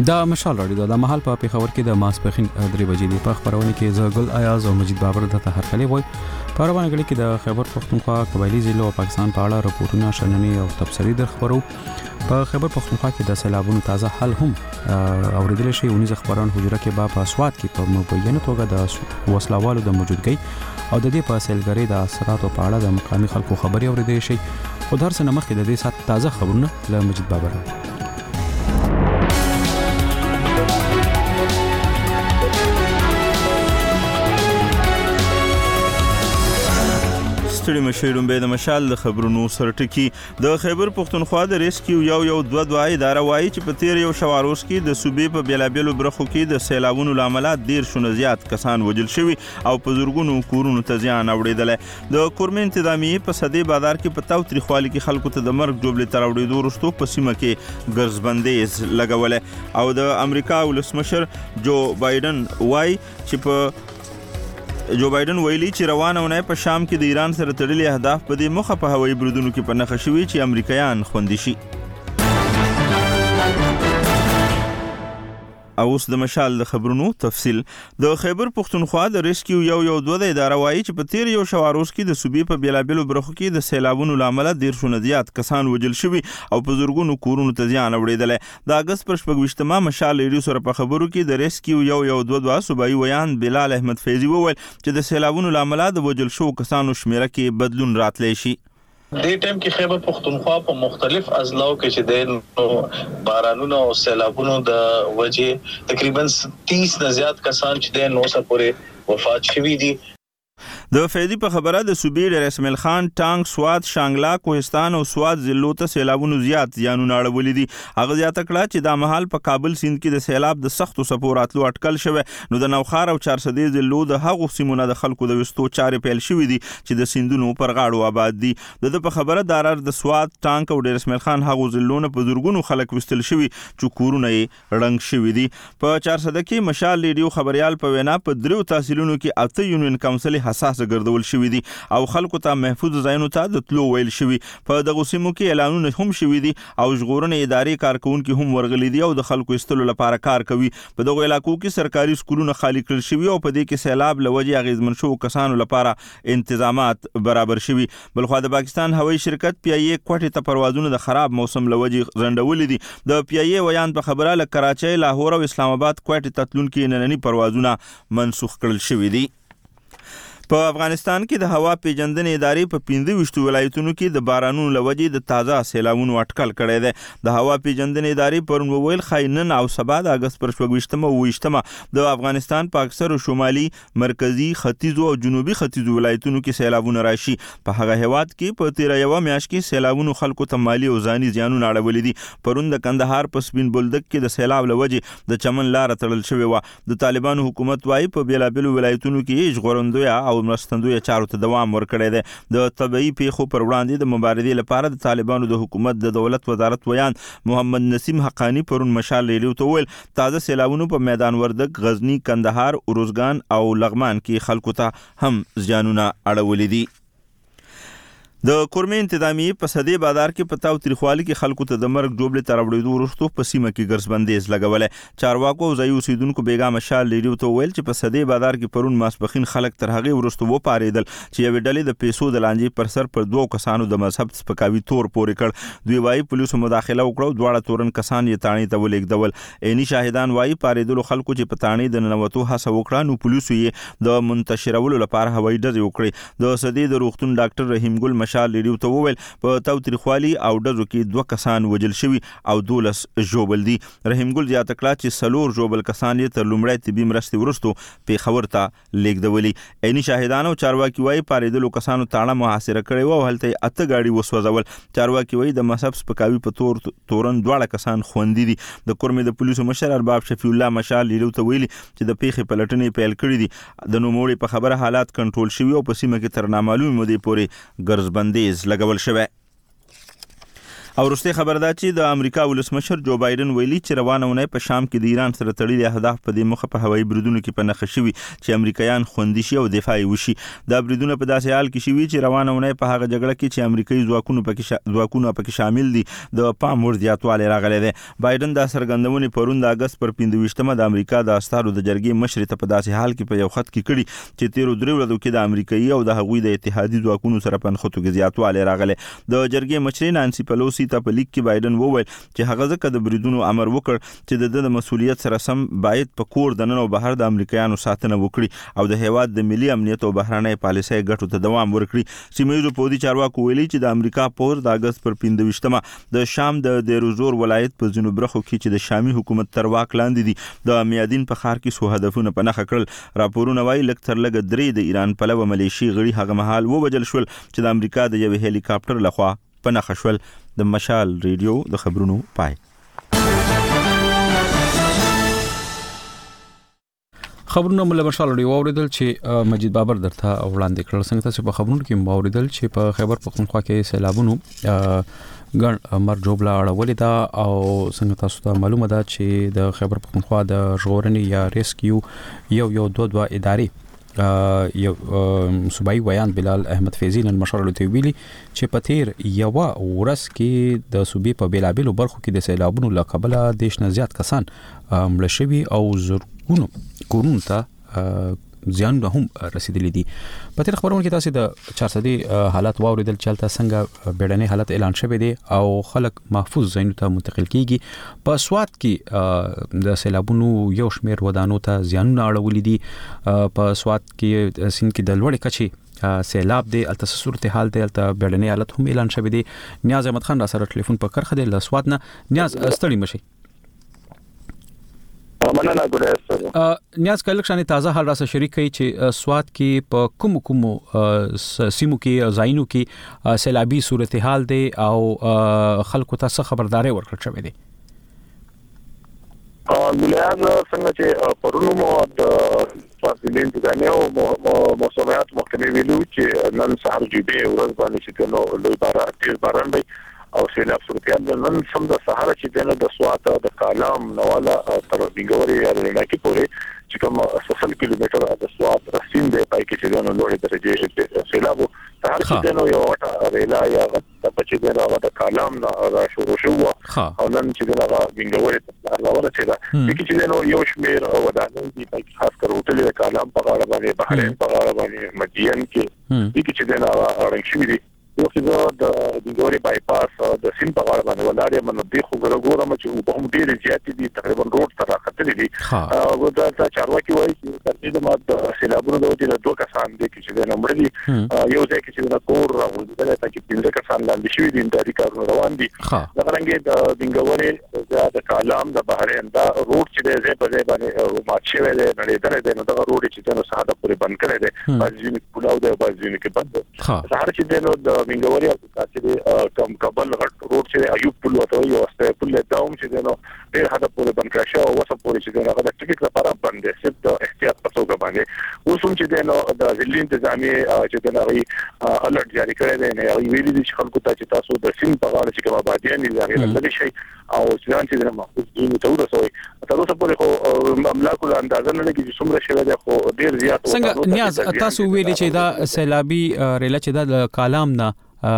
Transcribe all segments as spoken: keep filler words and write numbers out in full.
دا مشال راډیو د مهال په پیښور کې د ماسپخین درې بجې دی په خبرونه کې زګل ایاز او مجید بابر د هرکلی وای په روانه غړي کې د خیبر پختونخوا قبایلی ضلع او پاکستان په اړه راپورټونه شننې او تبصرې در خبرو په خیبر پختونخوا کې د سیلابونو تازه حل هم اوریدل شي ونیز خبران حجره کې با په سواد کې په مبینه توګه د وسلوالو د موجودګۍ او د دې په سیلګری د اثراتو په اړه د مقامي خلکو خبري اوریدل شي خو در څه نمخ کې د دې سات تازه خبرونه له مجید بابر ستړي مشیرون به د مشال د خبرونو سرټکی د خیبر پختونخوا د ریسکیو یو یو دوه دوه اداره وایي چې په تیر یو شواروس کې د صوبې په بیلابیلو برخو کې د سیلابونو لامل ډیر شونه زیات کسان وژل شوي او په زورګونو کورونو ته زیان اوریدل د کورمې انتظامیه په صدې بازار کې په تاو تریخوالي کې خلکو ته د مرګ جوړې تر اوریدو وروسته په سیمه کې ګرځبندیز لګول او د امریکا ولسمشر جو بایدن وایي چې په جو بایدن ویلي چې روانه ونې په شام کې د ایران سره تړلي اهداف په دې مخه په هوایي برودونو کې په نښه شوي چې امریکایان خوندي شي. او اوس د مشال د خبرونو تفصیل د خیبر پختونخوا د ریسکیو یو یو دوه د اداره وایي چې په تیر یو شواروس کې د صوبې په بیلابیلو برخو کې د سیلابونو لامل ډیر شونه زیات کسان وژل شوي او په زورګونو کورونو ته زیان اوریدل. د اگست پر شپږویشتمه مشال ریډیو سره په خبرو کې د ریسکیو یو یو دوه دوه صوبایي ویان بلال احمد فیضی وویل چې د سیلابونو لامل د وژل شو کسانو شمیره کې بدلون راتلی شي. دې ټیم کې خیبر پختونخوا په مختلف اضلاعو کې چې د بارانونو او سیلابونو د وجې تقریبا تیس نه زیات کسان چې د نو سره پورې وفات شوي دي. د فیضی په خبره د صوبې ډېر اسماعیل خان ټانګ سواد شانګلا کوهستان او سواد ضلعو ته سیلابونو زیات زیانونه اړولي دي. هغه زیاته کړه چې د مهال په کابل سیند کې د سیلاب د سختو څپو راتلو اټکل شوی نو د نوخار او چارسدې ضلعو د هغو سیمونو د خلکو د وستو چارې پیل شوې دي چې د سیندونو پر غاړو آباد دي. د په خبره دارر د سواد ټانګ او ډېر اسماعیل خان هغو ضلعونو په زورګونو خلک وستل شوي چې کورونه یې رنګ شوي دي. په چارسده کې مشال ریډیو خبريال په وینا په دریو تحصیلونو کې اته یونین کونسل حساس ګرځول شوی دي او خلکو ته محفوظ ځایونو ته د تلو ویل شوی. په دغه سیمو کې اعلانونه هم شوي دي او ژغورنې ادارې کارکونکو هم ورغلي دي او د خلکو استلو لپاره کار کوي. په دغه علاقو کې سرکاري سکولونه خالی کړل شوي او په دې کې سیلاب لوجې اغیزمن شو کسانو لپاره انتظامات برابر شوي. بلخو د پاکستان هوایي شرکت پی ای ای کوټې ته پروازونه د خراب موسم لوجې رندولې دي. د پی ای ای ویان په خبره ل کراچۍ لاهور او اسلام آباد کوټې ته تلونکي نننی پروازونه منسوخ کړل شوي دي. په افغانستان کې د هوا پیژندنې ادارې په پنځه ویشتو ولایتونو کې د بارانونو لوجې د تازه سیلابونو اټکل کړی دی. د هوا پیژندنې ادارې پرون وویل ښایي نن او سبا د اګست پر شپږویشتمه او اوویشتمه د افغانستان په اکثرو شمالي مرکزي ختیځو او جنوبي ختیځو ولایتونو کې سیلابونه راشي. په هغه هیواد کې په تیره یوه میاشت کې سیلابونو خلکو ته مالي او ځاني زیانونه اړولي دي. پرون د کندهار په سپین بولدک کې د سیلاب لوجې د چمن لاره تړل شوې وه. د طالبانو حکومت وايي په بیلابیلو ولایتونو کې ژغورندویه او مرستندویه چارو ته دوام ورکړی دی. د طبعي پیښو پر وړاندې د مبارزې لپاره د طالبانو د حکومت د دولت وزارت ویان محمد نسیم حقانی پرون مشال ریډیو ته ویل تازه سیلابونو په میدان وردګ، غزنی، کندهار، اروزګان او لغمان کې خلکو ته هم زیانونه اړولي دي. د کورمې انتظامیه په صدې بازار کې په تاو تریخوالي کې خلکو ته د مرګ جوړې تر اوریدو وروسته په سیمه کې ګرځبندیز لګولې. چارواکو او ځایي اوسیدونکو بیګا مشال ریډیو ته ویل چې په صدې بازار کې پرون ماسپخین خلک تر هغې وروسته وپارېدل چې یوې ډلې د پیسو د لانجې پر سر پر دوو کسانو د مذهب سپکاوي تور پورې کړ. دوی وایي پولیسو مداخله وکړه، دواړه تورن کسان یې تاڼې ته ولېږدول. عیني شاهدان وایي پارېدلو خلکو چې په تاڼې د ننوتو هڅه وکړه نو پولیسو یې د منتشرولو لپاره هوایي ډزې وکړې. د صدې د روغتون ډاکټر رحیم ګل مشال ریډیو ته وویل په تاو تریخوالي او ډزو کې دوه کسان وژل شوي او دولس ژوبل دي. رحیم ګل زیاته کړه چې څلور ژوبل کسان یې تر لومړۍ طبي مرستې وروسته پیښور ته لیږدولي. عیني شاهدان او چارواکي وایي پارېدلو کسانو تاړه محاصره کړې وه او هلته یې اته ګاډي وسوځول. چارواکي وایي د مذهب سپکاوي په تور تورن دواړه کسان خوندي دي. د کورمې د پولیسو مشر ارباب شفیع الله مشال ریډیو ته ویلي چې د پیښې پلټنې پیل کړې دي. د نوموړي په خبره حالات کنټرول شوي او په سیمه کې تر نامعلومې مودې پورې ګرځبندیز لګول شوی. او وروستي خبر دا چې د امریکا ولسمشر جو بایدن ویلي چې روانه ونې په شام کې د ایران سره تړلي اهداف په دې مخه په هوایي بریدونو کې په نښه شوي چې امریکایان خوندي شي او دفاع وشي. دا بریدونه په داسې حال کې شوي چې روانه ونې په هغه جګړه کې چې امریکایي ځواکونو پکې شا... ځواکونه پکې شامل دي د پام ور زیاتوالی راغلی دی. بایدن دا څرګندونې پرون د اګست پر پنځه ویشتمه د امریکا د استازو د جرګې مشر ته په داسې حال کې په یو خط کې کړي چې تیرو درې ورځو کې د امریکایي او د هغوی د اتحادي ځواکونو سره په نښتو کې زیاتوالی راغلی. د جرګې مشر نانسي پلوسی ته په لیک کې بایدن وویل چې هغه ځکه د بریدونو امر وکړ چې د د مسؤلیت سره سم باید په کور دننه او بهر د امریکایانو ساتنه وکړي او د هیواد د ملي امنیت او بهرنۍ پالیسۍ ګټو ته دوام ورکړي. سیمه پودي چارواکو ویلي چې د امریکا پوز د اګست پر پنځه ویشتمه د شام د دیروزور ولایت په ځینو برخو کې چې د شامي حکومت تر واک لاندې دي د میادین په ښار کې څو هدفونه په نښه کړل. راپورونه وایي لږ تر لږه درې د ایران پلوه ملیشي غړي هغه مهال ووژل شول چې د امریکا د یوې هلیکاپټر لخوا په نښه شول. د مشال ریډیو د خبرونو پای. خبرونه مله مشال ریډیو اوریدل چې مجید بابر درته وړاندې کړل. څنګه تاسو په خبرونو کې اوریدل چې په خیبر پختونخوا کې سیلابونو ګڼ مرجوبله اړولې ده او څنګه تاسو ته معلومه ده چې د خیبر پختونخوا د ژغورنې یا ریسکیو یو یو دوه دوه ادارې یو صوبایي ویان بلال احمد فیضی نن مشال ریډیو ویلي چې په تیر یو ورځ کې د صوبې په بیلابیلو برخو کې د سیلابونو له کبله دیش نه زیات کسان مړه شوي او زرګونو کورونو ته زیانونه هم رسیدلي دي. په تیر خبرونه کې تاسو د چارصدي حالات واوریدل چې هلته څنګه بیړني حالت اعلان شوی دی او خلک محفوظ ځایونو ته منتقل کیږي. په سوات کې د سیلابونو یو شمېر ودانو ته زیانونه اړولي دي. په سوات کې سیند کې د لوړې کچې سیلاب دی، الته صورتحال دی، الته بیړني حالت هم اعلان شوی دی. نیاز احمد خان را سره ټلیفون په کرخه دی له سوات نه. نیاز ستړي مشي. مننه ګورې نیاز کله شانې تازه حال را سره شریک کړي چې سوات کې په کوم کوم سیمو کې ځایونو کې سیلابي صورتحال دی او خلکو ته څه خبرداري ورکړل شوې ده. مليان څنګه چې پرونو مو د فاصلې انتظامیه او موسمیات محکمې ویلو چې نن سهار جیبه ورځ باندې چې نو لوی باران تیز باران دی او سیلاب صورتحال نن سم د سهار چې د سوات د کالام نواله تر بیګوري یا لکه پورې چې کوم سل کیلومتر د سوات رسین دی پای کې چې نو لوړې درجه سیلاب سهار چې نو یو وټه ریلا یا د پچې د د کالام را شروع شو او نن چې دا بیګوري ته لاوره چې دا چې نو یو شمیر ودانې دي پای کې خاص کر هوټل کالام په غاړه باندې بحرین په غاړه باندې مدین کې چې دا اړین شوی دی. یو چې د بیګوري بایپاس د سیم په غاړه باندې ولاړې منبي خو ګورم چې په هم ډېر زیاتې دي تقریبا روډ ته راختلې دي. او دا چارواکي وایي چې ترڅو د ماده سیلابونو د وجې دوه کسان دي چې د نمبر دي یو ځای کې چې د کور راوځي دا چې پنځه کسان لاندې شوي دي د کارونو روان دي. دا څنګه د بیګوري د کالام د بحرین دا روډ چې د ځای په ځای باندې مات شوی دی نړېدلی دی نو دا روډ چې د ساده پورې بند کړی دی بعضې ځینې کولاو دی بعضې ځینې کې بند دی. سهار چې نو د بیګوري چې کوم کابل غټ روډ چې ایوب پل وته یو استه پل داوم چې نو ډېر حد پورې بند کړی شو او وسه پورې چې هغه د ټیکټ لپاره بند دی صرف د احتیاط په توګه باندې. اوس هم چې نو د ځلې انتظامیه چې د نړۍ الرټ جاری کړی دی نه ویلي دي چې خلکو ته چې تاسو د سیم په غاړه چې کوم آبادیان دي هغه لږ شي او ځان چې د محفوظ ځینو ته ورسوي. تر اوسه پورې خو املاک له اندازه نه لګي چې څومره شوی دی خو ډېر زیات. څنګه نیاز تاسو ویلي چې دا سیلابي ریله چې د کالام نه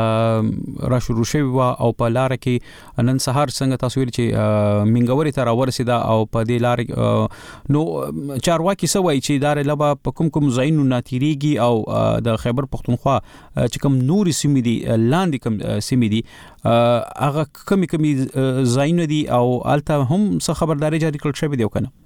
را شروع شوی و او په لار کې نن سهار څنګه تاسو ویل چې منګوري ته راورسیده او په دې لار نو چارواکي څه وایي چې دا لبا په کوم کوم ځایونو ناتیریږي او د خیبر پختونخوا چې کوم نوري سیمې دي لاندې کوم سیمې دي هغه کمی کمی ځایونه دي او الته هم څه خبرداري جاری کړل شوی دی کنه؟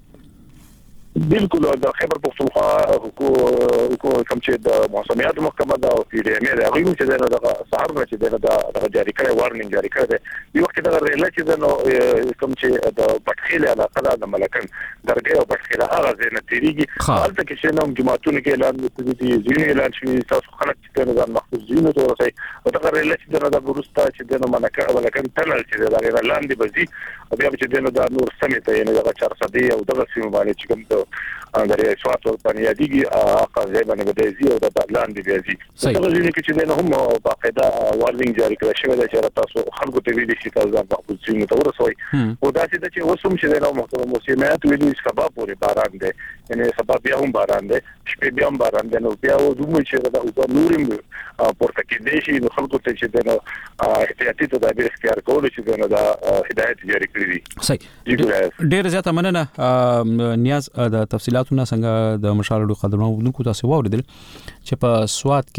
بالکل د خیبر پختونخوا حکومت کوم چې د موسمیات محکمه دا او پی ډی ام ای هغه چې د سهار نه چې د جاری کړی وارنینګ جاری کړی دی. یو وخت د ریله چې نو کوم چې د پټخیل علاقه د ملکن درګه او پټخیل هغه ځای نه تیریږي هلته کې چې نو جماعتونو کې اعلان وکړي دي ځینې اعلان شوي تاسو خلک چې د محفوظ ځینو ته ورسئ او د ریله چې د ګورستا چې د ملکن تنل چې د لاندې بزي بیا چې د نور سمیت یې نه د چارصدي او د سیمه باندې چې کوم درې سوات ورپنيادي قضیه باندې بدایي او د لاندې بیازي څنګه چې چې نه هم باقاعده وارنینګ جاری کړی شوی دی چې تاسو خلکو ته ویلي شي تاسو ځان په پوزیشن ته ورسوي او دا چې چې وسوم چې نه محترم مسلمانات ویلي سبب پورې باران دی یعنی سبب بیا هم باران دی شپې بیا هم باران دی نو بیا و دوی چې دا او نورم پورته کې دی چې خلکو ته چې د احتیاطي تدابیر اختیار کول چې دا هدایت جاری کړی دي صحیح ډیر زیاته مننه نیاز د تفصيلاتونه څنګه د مشالړو قدرونکو تاسو واوریدل چې په سواد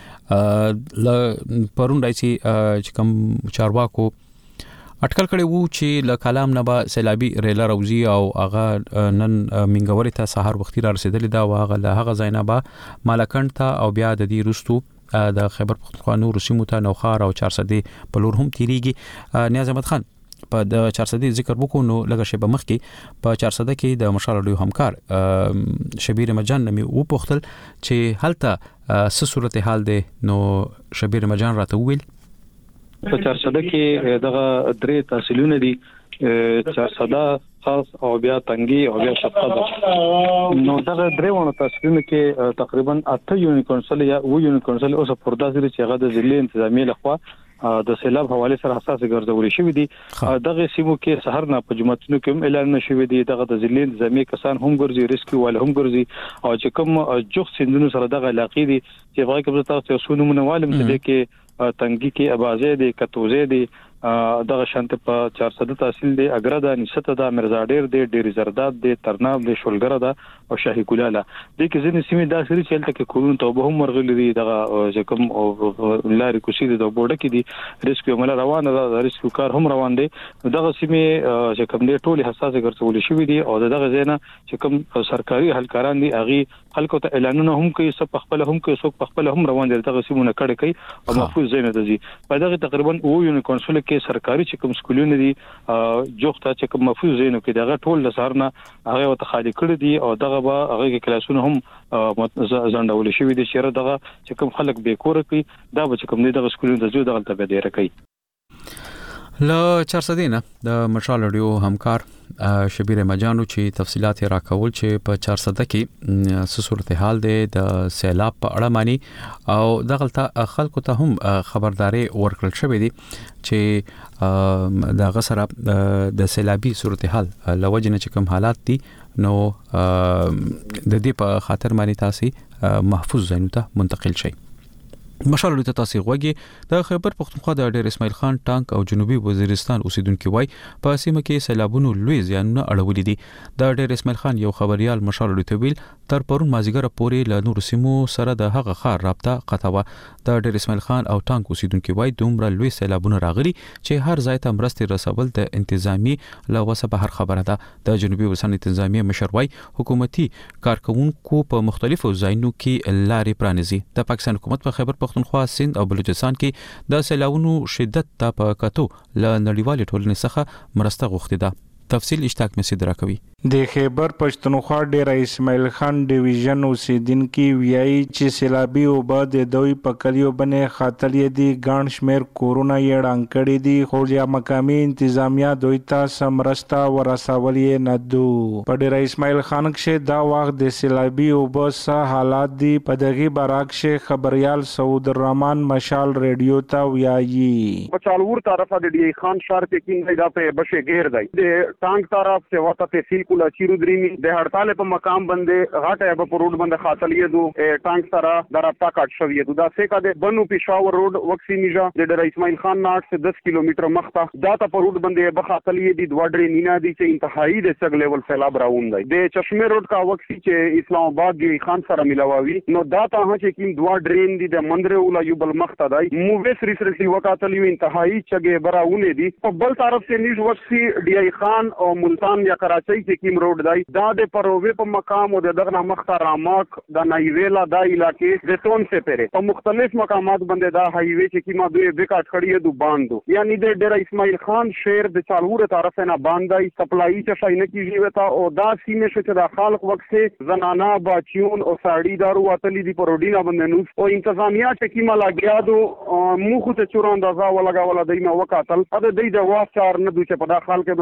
کې ل پرون راځي چې کوم چارواکو اټکل کړي وو چې ل کلام نه با سیلابي ریل راوزی او هغه نن منګوري ته سحر وختي را رسیدلی دا واغه له هغه زینبا مالکند ته او بیا د دې رستو د خیبر پختونخوا نور سیمو ته نوخار او چارسدي په لور هم تیریږي نیاز احمد خان په د چارسدي ذکر وکړو نو لږه شی به مخ کې په چارسده کې د مشالړو همکار شبیر مجان نمي و پختل چې هلته څه صورت حال دی نو شبیر مجان راته ویل په چارسده کې دغه درې تحصیلونه دي چارسده خاص او بیا تنګي او بیا شفقه نو دغه درې ونه تحصیلونه کې تقریبا اته یونی کونسل یا و یونی کونسل اوس په داسې چې هغه د ضلع انتظامی لخوا د سیلاب حواله سره حساس ګرځولې شوې دي دغه سیمو کې سحر نه په جمعتونو کې اعلان نشوي دي دغه د ضلع انتظامی کسان هم ګرځي ریسکیو ول هم ګرځي او چې کوم جوخ سندونو سره دغه علاقې دي چې هغه کې تاسو څو نمونه عالم ته کې تنګي کې ابازه دي کتوزه دي دغه شانت په چارسده تحصیل دی اګره د نسبت د مرزا ډیر دی ډیر زرداد دی ترناب دی شولګره ده او شاهي ګلاله د کې ځینې سیمې داسې چې تل کې کورون ته به هم ورغلي دي دغه ځکم او لاري کوسي د بورډه کې دي ریسکیو مل روانه ده ریسکیو کار هم روان دي دغه سیمې چې کوم دي ټول حساسه ګرځول شوې دي او دغه زینه چې کوم سرکاري هلکاران دي اغي خلکو ته اعلانونه هم کوي سب خپل هم کوي سب خپل هم روان دي دغه سیمونه کړي کوي او محفوظ زینه دي په دغه تقریبا او یو کونسل کې سرکاري چې کوم سکولونه دي جوخته چې کوم محفوظ زینو کې دغه ټول لسارنه هغه ته خالي کړی دي او دغه به هغه کې کلاسونه هم ځانډول شوی دي چې دغه چې کوم خلک به کور کوي دا به چې کوم دغه سکولونه د زو دغه ته به ډیر کوي ل چارسدینه د مشالړیو همکار شبیر مجانو چې تفصيلات را کول چې په چارسده کې څه صورتحال دی د سیلاب په اړه مانی او دغلطه خلکو ته هم خبرداري ورکړل شوې دي چې د غسر د سیلابي صورتحال لوجنه چې کوم حالات دي نو د دې په خاطر مانی تاسو محفوظ ځایونو ته منتقل شئ مشالړو ته تاسو غوږی د خیبر پختونخوا د ډیر اسماعیل خان ټانک او جنوبي وزیرستان اوسیدونکو وای په سیمه کې سیلابونو لوی زیانونه اړولې دي د ډیر اسماعیل خان یو خبريال مشالړو ته ویل تر پرون مازیګر پورې له نور سیمو سره د هغه خار رابطه قطوه د ډیر اسماعیل خان او ټانک اوسیدونکو وای دومره لوی سیلابونه راغلي چې هر ځای ته مرستې رسول د انتظامی له وسه بهر خبره ده د جنوبي وزارت انتظامی مشروي حکومتي کارکونکو په مختلفو ځایونو کې لارې پرانیزي د پاکستان حکومت په خیبر پختونخوا سند او بلوچستان کې د سیلاونو شدت ته په کتو ل نړیوال ټولنې څخه مرسته غوښتي ده تفصیل اشتاق مسید راکوي د خیبر پښتونخوا ډیر اسماعیل خان ډیویژن اوسیدونکو ویایي چې سیلابي او باد دوی په کلیو باندې خاطرې دي ګڼ شمیر کورونا یې ډانکړې دي خو یا مقامي انتظامیه دوی ته سمرستا ورسولې نه دو په ډیر اسماعیل خان کې دا وخت د سیلابي او بس حالات دي په دغه براکش خبريال سعود الرحمن مشال ریډیو ته ویایي په چالور طرفه د ډی خان شهر کې کیندای دا په بشه غیر دی د ټانک طرف سے وته تحصیل کولا چیرو درینی د هړتال په مقام باندې غاټه په روډ باندې خاطلې دو ټانک سره درپتا کټ شوی دو دا څه کده بنو پېښور روډ وکسی میجا د ډیر اسماعیل خان ناټ سے دس کیلومتر مخته دا ته په روډ باندې بخاطلې دي دوه ډرې نینا دي چې انتهایی د سګ لیول سیلاب راوون دی د چشمه روډ کا وکسی چې اسلام آباد دی خان سره ملاوي نو دا ته چې کیم دوه ډرین دي د مندره ولا یو بل مخته دی موویس ریسرچ وکاتلې انتهایی چګه براونه دي په بل طرف سے نیز وکسی ډی ای خان او ملتان یا کراچۍ کې کیم روډ دی دا د پرووی په مقام او د دغه مخته راماک د نایویلا د علاقې د تون سے پره په مختلف مقامات باندې دا هایوی چې کیما دوی وکټ کړی دو باندو یعنی د ډیر اسماعیل خان شهر د چالور طرف نه باندای سپلای چې شاینه کیږي وتا او دا سیمه چې د خلق وخت سے زنانا باچیون او ساړي دارو اتلې دی پروډینا باندې نو او انتظامیه چې کیما لاګیا دو مخ ته چور اندازا ولګا ولا دینه وکاتل ا د دې د واسطار نه دوی چې په داخل کې باندې ورسی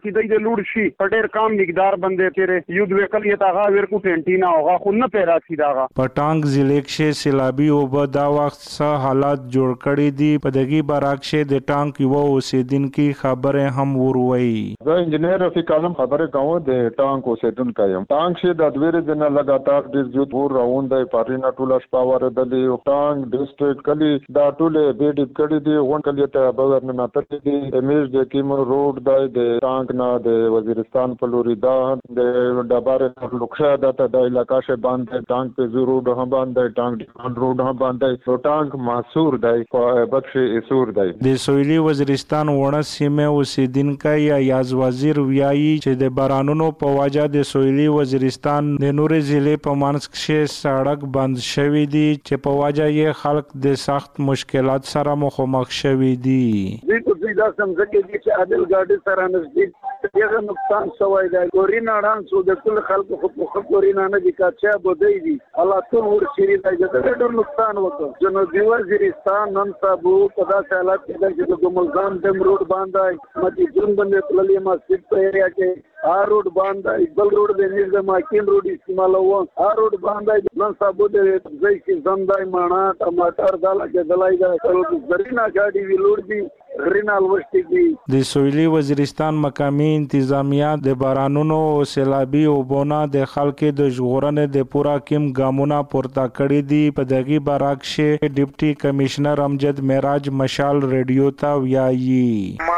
چې د لوډ شي په ډېر کم مقدار باندې تیرې یو د وکل یې تاغه ورکو ټینټینا هغه خو نه پیرا سي داغه پټانګ ضلع کې سیلابي او په دا وخت سره حالات جوړ کړي دي په دغه براکشه د ټانک یو اوسیدونکو خبره هم وروي زه انجنیر رفیق اعظم خبره کوم د ټانک اوسیدونکو یم ټانک شه د دویر دنه لګاتار ډیر زیات ور روان دی پارینا ټوله شپاور دلی او ټانک ډیسټریکټ کلی دا ټوله به ډیپ کړي دي غون کلی ته بغیر نه ناتر دي امیج د کیمو روډ دی د ټانک نه د وزیرستان په لوري دا د ډبار لوکشه د د علاقې شه باندې ټانک په زیرو هم باندې ټانک ډیفان روډ هم باندې سو ټانک محصور دی په بخش اسور دی د سویلي وزیرستان وړه سیمه اوسیدونکو یا یاز وزیر ویایي چې د بارانونو په وجه د سویلي وزیرستان د نورې ضلع په منځ کې سړک بند شوی دی چې په وجه یې خلک د سخت مشکلات سره مخامخ شوی دي دوی په دې داسې ځکه چې عادل ګاډي سره نږدې ډېر نقصان شوی دی ګورینا رانسو د ټول خلکو خو خو ګورینا نه دي کاچا بودی دي الله ته ور شری دی چې ډېر نقصان وکړ جنوبي وزیرستان نن سبا په داسې حالت کې دی چې ګملزان دم روډ باندې متي جون باندې تللی مسجد په ایریا کې آ روډ باندې بل روډ د نیز د ماکین روډ استعمالوه آ روډ باندې نن سبا د ځای کې زندای مانا ټماټر دال کې دلای دا زرینا گاډي وی لوړ دي رینال وشتي دي د سویلي وزیرستان مقامی انتظامیه د بارانونو او سیلابي او بونا د خلکو د ژغورنې د پورا کیم ګامونه پورته کړی دي په دغه براکشه ډیپټي کمشنر امجد معراج مشال ریډیو ته ویایي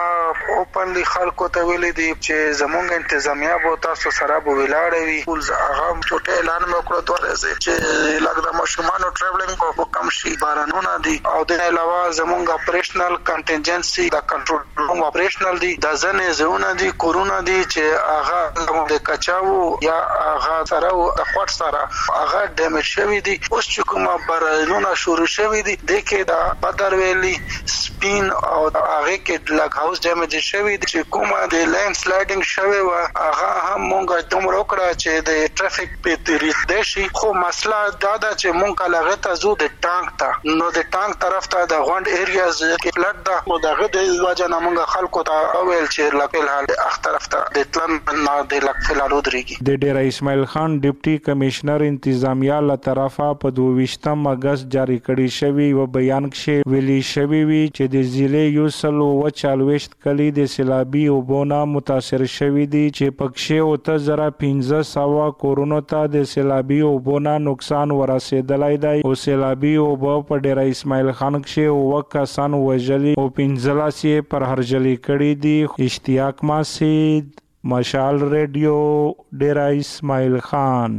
اوپنلی خلکو ته ویلي دي چې زمونږ انتظامیه به تاسو سره به ولاړ وي ټول هغه ټوټه اعلان وکړو دوه ورځې چې لږ د ماشومانو ټریولینګ په کم شي بارانونه دي او د علاوه زمونږ اپریشنل کنټینجنسي د کنټرول روم اپریشنل دي د ځنې زونه دي کورونا دي چې هغه د کچاو یا هغه سره د خواټ سره هغه ډیمیج شوی دي اوس چې کومه بارانونه شروع شوی دي د کې د بدر ویلي سپین او هغه کې لګ هاوس ډیمیج شوی دي چې کومه د لینډ سلایډینګ شوی و هغه هم مونږ دومره وکړه چې د ټرافیک په تیریدل شي خو مسله دا ده چې مونږ لغه ته زو د ټانک ته نو د ټانک طرف ته د غونډ ایریاز کې فلټ ده نو دغه د وجه نه مونږ خلکو ته ویل چې لکه الحال اخ طرف ته د تلن نه د لک فلالو درېږي د ډیر اسماعیل خان ډیپټي کمشنر انتظامیه له طرفه په دویشتم اگست جاری کړی شوی و بیان کې ویلي شوی وی چې د ضلع یو سلو و چالويشت کلی د سیلابي او بونا متاثر شوی دي چې پکښې او ته زره پنځه سوه کورونو ته د سیلابي او بونا نقصان ورسېدلی دی او سیلابي او په ډیر اسماعیل خان کې او کسان وژلي او پنځلس یې پر هرجلي کړي دي اشتیاق ماسید مشال ریډیو ډیر اسماعیل خان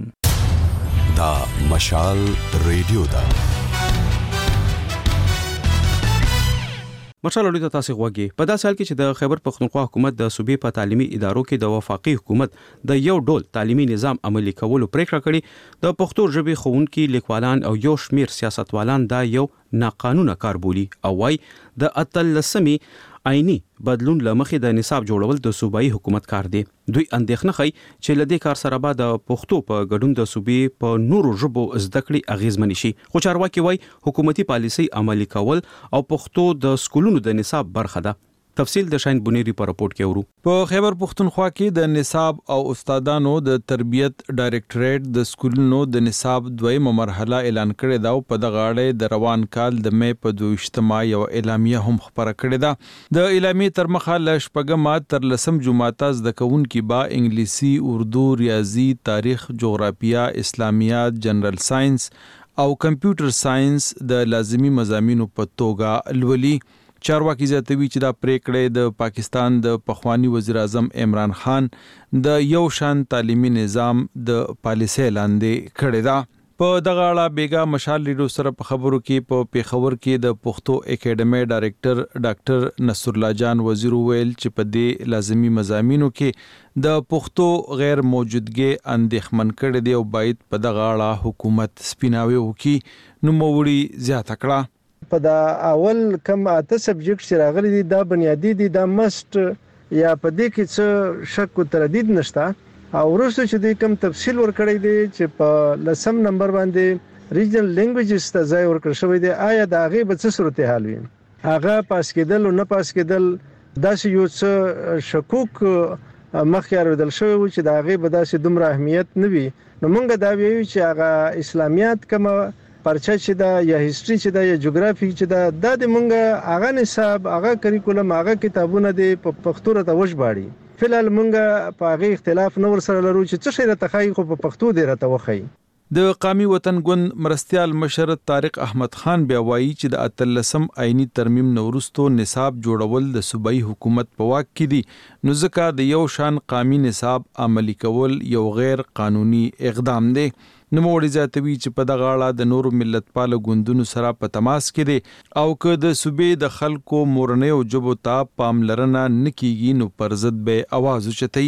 دا مشال ریډیو دا مشال اړیته تاسو غوږی په داسې حال کې چې د خیبر پختونخوا حکومت د صوبې په تعلیمي ادارو کې د وفاقي حکومت د یو ډول تعلیمي نظام عملي کولو پریکړه کړې د پښتو ژبې ښوونکي لیکوالان او یو شمیر سیاستوالان دا یو ناقانونه کار بولي او وايي د اتلسمي آئینی بدلون لمخې د نصاب جوړول د صوبایي حکومت کار دی دوی اندېښنه کوي چې لدې کار سره به د پښتو په ګډون د صوبې په نورو ژبو زده کړې اغیزمن شي خو چارواکي وايي حکومتي پالیسي عملي کول او پښتو د سکولونو د نصاب برخه ده تفصیل د شاین بنيري په راپورټ کې ورو په خیبر پختونخوا کې د نصاب او استادانو د تربیت ډایریکټریټ د سکولونو د نصاب دویمه مرحله اعلان کړې ده او په دغه اړه د روان کال د مې په دویشتمه یو اعلامیه هم خبره کړې ده د اعلامیه تر مخه ل شپږم تر لسم جمعه د کوونکو با انګلیسي اردو ریاضي تاریخ جغرافیه اسلامیات جنرال ساينس او کمپیوټر ساينس د لازمی مضامینو په توګه لولي چارواکي زیاتوي چې دا پریکړه د پاکستان د پخوانی وزیر اعظم عمران خان د یو شان تعلیمي نظام د پالیسي لاندې کړی دا په دغه اړه بیګا مشال ریډیو سره په خبرو کې په پیښور کې د پښتو اکیډمي ډایریکټر ډاکټر نصر الله جان وزیر ویل چې په دې لازمی مضامینو کې د پښتو غیر موجودګي اندېښمن کړي دی او باید په دغه اړه حکومت سپیناوي وکړي نو موړي زیاته کړه په دا اول کم اته سبجیکټ چې راغلي دي دا بنیادی دي دا مست یا په دې کې څه شک او تردید نشته او وروسته چې د کم تفصیل ورکړی دی چې په لسم نمبر باندې ریجنل لینګویجز ته ځای ورکړ شوی دی آیا دا هغه به څه صورتحال وي هغه پاس کېدل او نه پاس کېدل دا یو څه شکوک مخکې اورېدل شوی و چې د هغې به داسې دومره اهمیت نه وي. نو موږ دا ویو چې هغه اسلامیات کومه پرچه چې دا یا هیستوري چې دا یا جغرافي چې دا د دې مونږ هغه نصاب هغه کریکولم هغه کتابونه د پښتو راته وژباړي. فلال مونږ په هغه اختلاف نور سره لرو چې څه شي راته خای خو په پښتو دی راته وخی. د قومي وطن ګوند مرستيال مشر طارق احمد خان بیا وایي چې د اتلسم آئینی ترمیم نورستو نصاب جوړول د صوبایي حکومت په واک کې دي، نو ځکه د یو شان قومي نصاب عملی کول یو غیر قانوني اقدام دی. نوموړي زیاتوي چې په دغه اړه د نورو ملتپاله ګوندونو سره په تماس کې دي او که د صوبې د خلکو مورنۍ او ژبو ته پاملرنه نه کیږي نو پر ضد به اواز اوچتوي.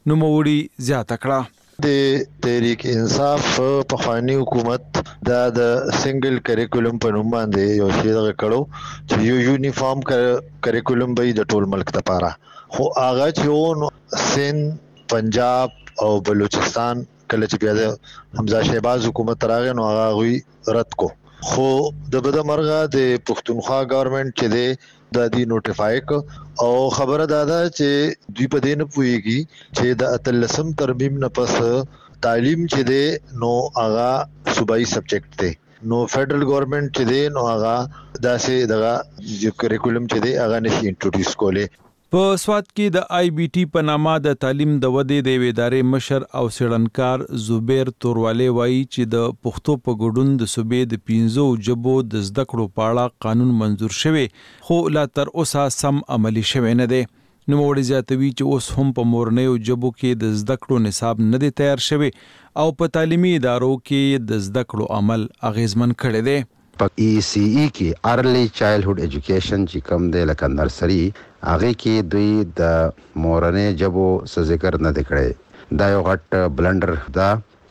نوموړي زیاته کړه د تحریک انصاف په خواني حکومت دا د سنگل کریکولم په نوم باندې یو شی دغه کړو چې یو یونیفارم کریکولم به د ټول ملک لپاره، خو هغه چې نو سند، پنجاب او بلوچستان کله چې بیا د حمزه شهباز حکومت راغی نو هغه غوي رد کو. خو د بده مرغه د پښتونخوا ګورنمنت چې دی د دې نوټیفای ک او خبره دادا چې دوی په دې نه پويږي چې د اتلسم ترمیم نه پس تعلیم چې دی نو هغه صوبایي سبجیکټ دی، نو فیډرل ګورنمنت چې دی نو هغه داسې دغه کریکولم چې دی هغه نشي انټروډیوس کولی. په سواد کې د آی بی ټي په نامه د تعلیم د ودې د ادارې مشر او سړنکار زبیر تورواله وایي چې د پښتو په ګډون د صوبې د پنځو ژبو د زده کړو په اړه قانون منزور شوی خو لا تر اوسه سم عملی شوی نه دی. نوموړي زیاتوي چې اوس هم په مورنۍ ژبو کې د زده کړو نصاب نه دی تیار شوی او په تعلیمي ادارو کې د زده کړو عمل اغیزمن کړی دی. په ای سی ای کې ارلی چایلډهود ایجوکیشن چې کوم دی لکه نرسري هغه کې دوی د مورنۍ ژبو څه ذکر نه دی کړی. دا یو غټ بلندر دا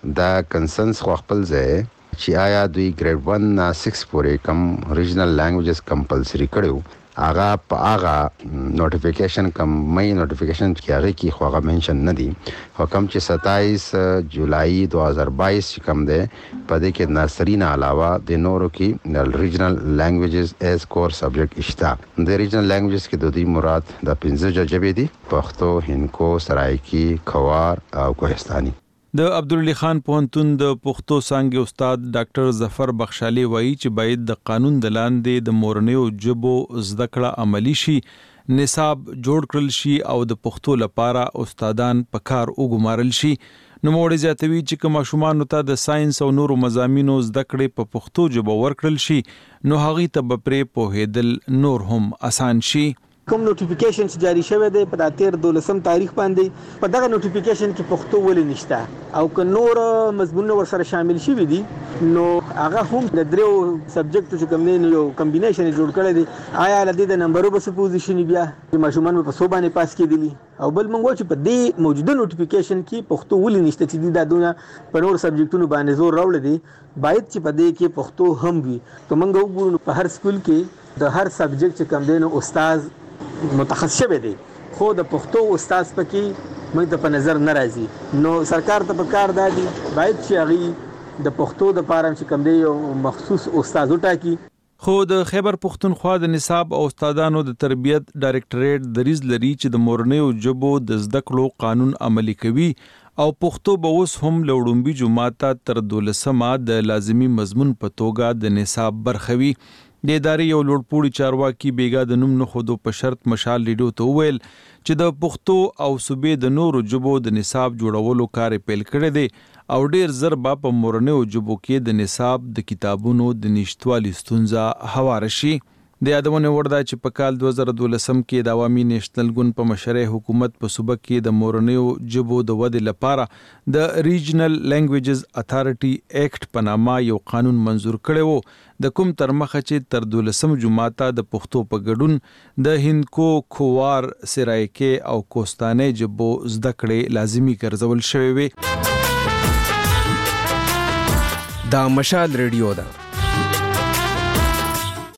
د کنسنس خو خپل ځای چې آیا دوی ګریډ ون نه سکس پورې کم ریجنل لانګویجز کمپلسري کړو هغه په هغه نوټیفیکیشن کم مې نوټیفیکیشن کې هغه کې خو هغه منشن نه دي، خو کم چې ستائیس جولای دو هزار بائیس چې کم دی په دې کې نرسري نه علاوه د نورو کې د ریجنل لانګویجز ایز کور سبجیکټ اشته. د ریجنل لانګویجز کې د دې مراد د پنځه ژبې دي: پښتو، هندکو، سرایکی، کھوار او کوهستاني. د عبدالعلی خان پوهنتون د پښتو څانګې استاد ډاکټر ظفر بخشالي وایي چې باید د قانون د لاندې د مورنۍ ژبو زده کړه عملی شي، نصاب جوړ کړل شي او د پښتو لپاره استادان په کار وګمارل شي. نوموړي زیاتوي چې که ماشومانو ته د ساينس او نورو مضامینو زده کړې په پښتو ژبه ورکړل شي نو هغوی ته به پرې پوهېدل نور هم اسان شي. کوم نوټیفیکیشن چې جاری شوی دی په تیر دولسم تاریخ باندې په دغه نوټیفیکیشن کې پښتو ولې نشته او که نور مضمونونه ورسره شامل شوي دي نو هغه هم د دریو سبجیکټو چې کوم دی یو کمبینیشن جوړ کړی دی. آیا له دې د نمبرو به څه پوزیشن بیا چې ماشومان په څو باندې پاس کېدلی او بل موږ چې په دې موجوده نوټیفیکیشن کې پښتو ولې نشته چې دا دونه په نور سبجیکټونو باندې زور راوړی دی، باید چې په دې کې پښتو هم وي. که موږ وګورو په هر سکول کې د هر سبجیکټ چې کوم دی نو استاد متخصص شوی دی خو د پښتو استاد پکې موږ ته په نظر نه راځي. نو سرکار ته په کار دی باید چې هغه د پښتو د پاره چې کوم دی یو مخصوص استاد وټاکي. خو د خیبر پښتونخوا د نصاب او استادانو د تربیت ډایرکټریټ دریځ لري چې د مورنۍ ژبو د زده کړو قانون عملی کوي او پښتو به اوس هم له وړومبي جماعت تر دولسمه د لازمي مضمون په توګه د نصاب برخه وي. د ادارې یو لوړپوړي چارواکي بیګا د نوم نه خودو په شرط مشال ریډیو ته وویل چې د پښتو او صوبې د نورو ژبو د نصاب جوړولو کار پیل کړی دی او ډیر زر به په مورنۍ ژبو کې د نصاب د کتابونو د نشتوالي ستونزه هواره شي. د یادونه وردا چې په کال دوه زره دولسم کې د عوامي نېشنل ګوند په مشرۍ حکومت په صوبه کې د مورنۍ ژبو د ودې لپاره د ریجنل لانګویجز اتھارټي ایکټ په نامه یو قانون منزور کړی وو، د کوم تر مخه چې تر دولسم جماعت د پښتو په ګډون د هندکو، کھوار، سرایکی او کوستاني ژبو زده کړې لازمي ګرځول شوی وي. دا مشال ریډیو ده.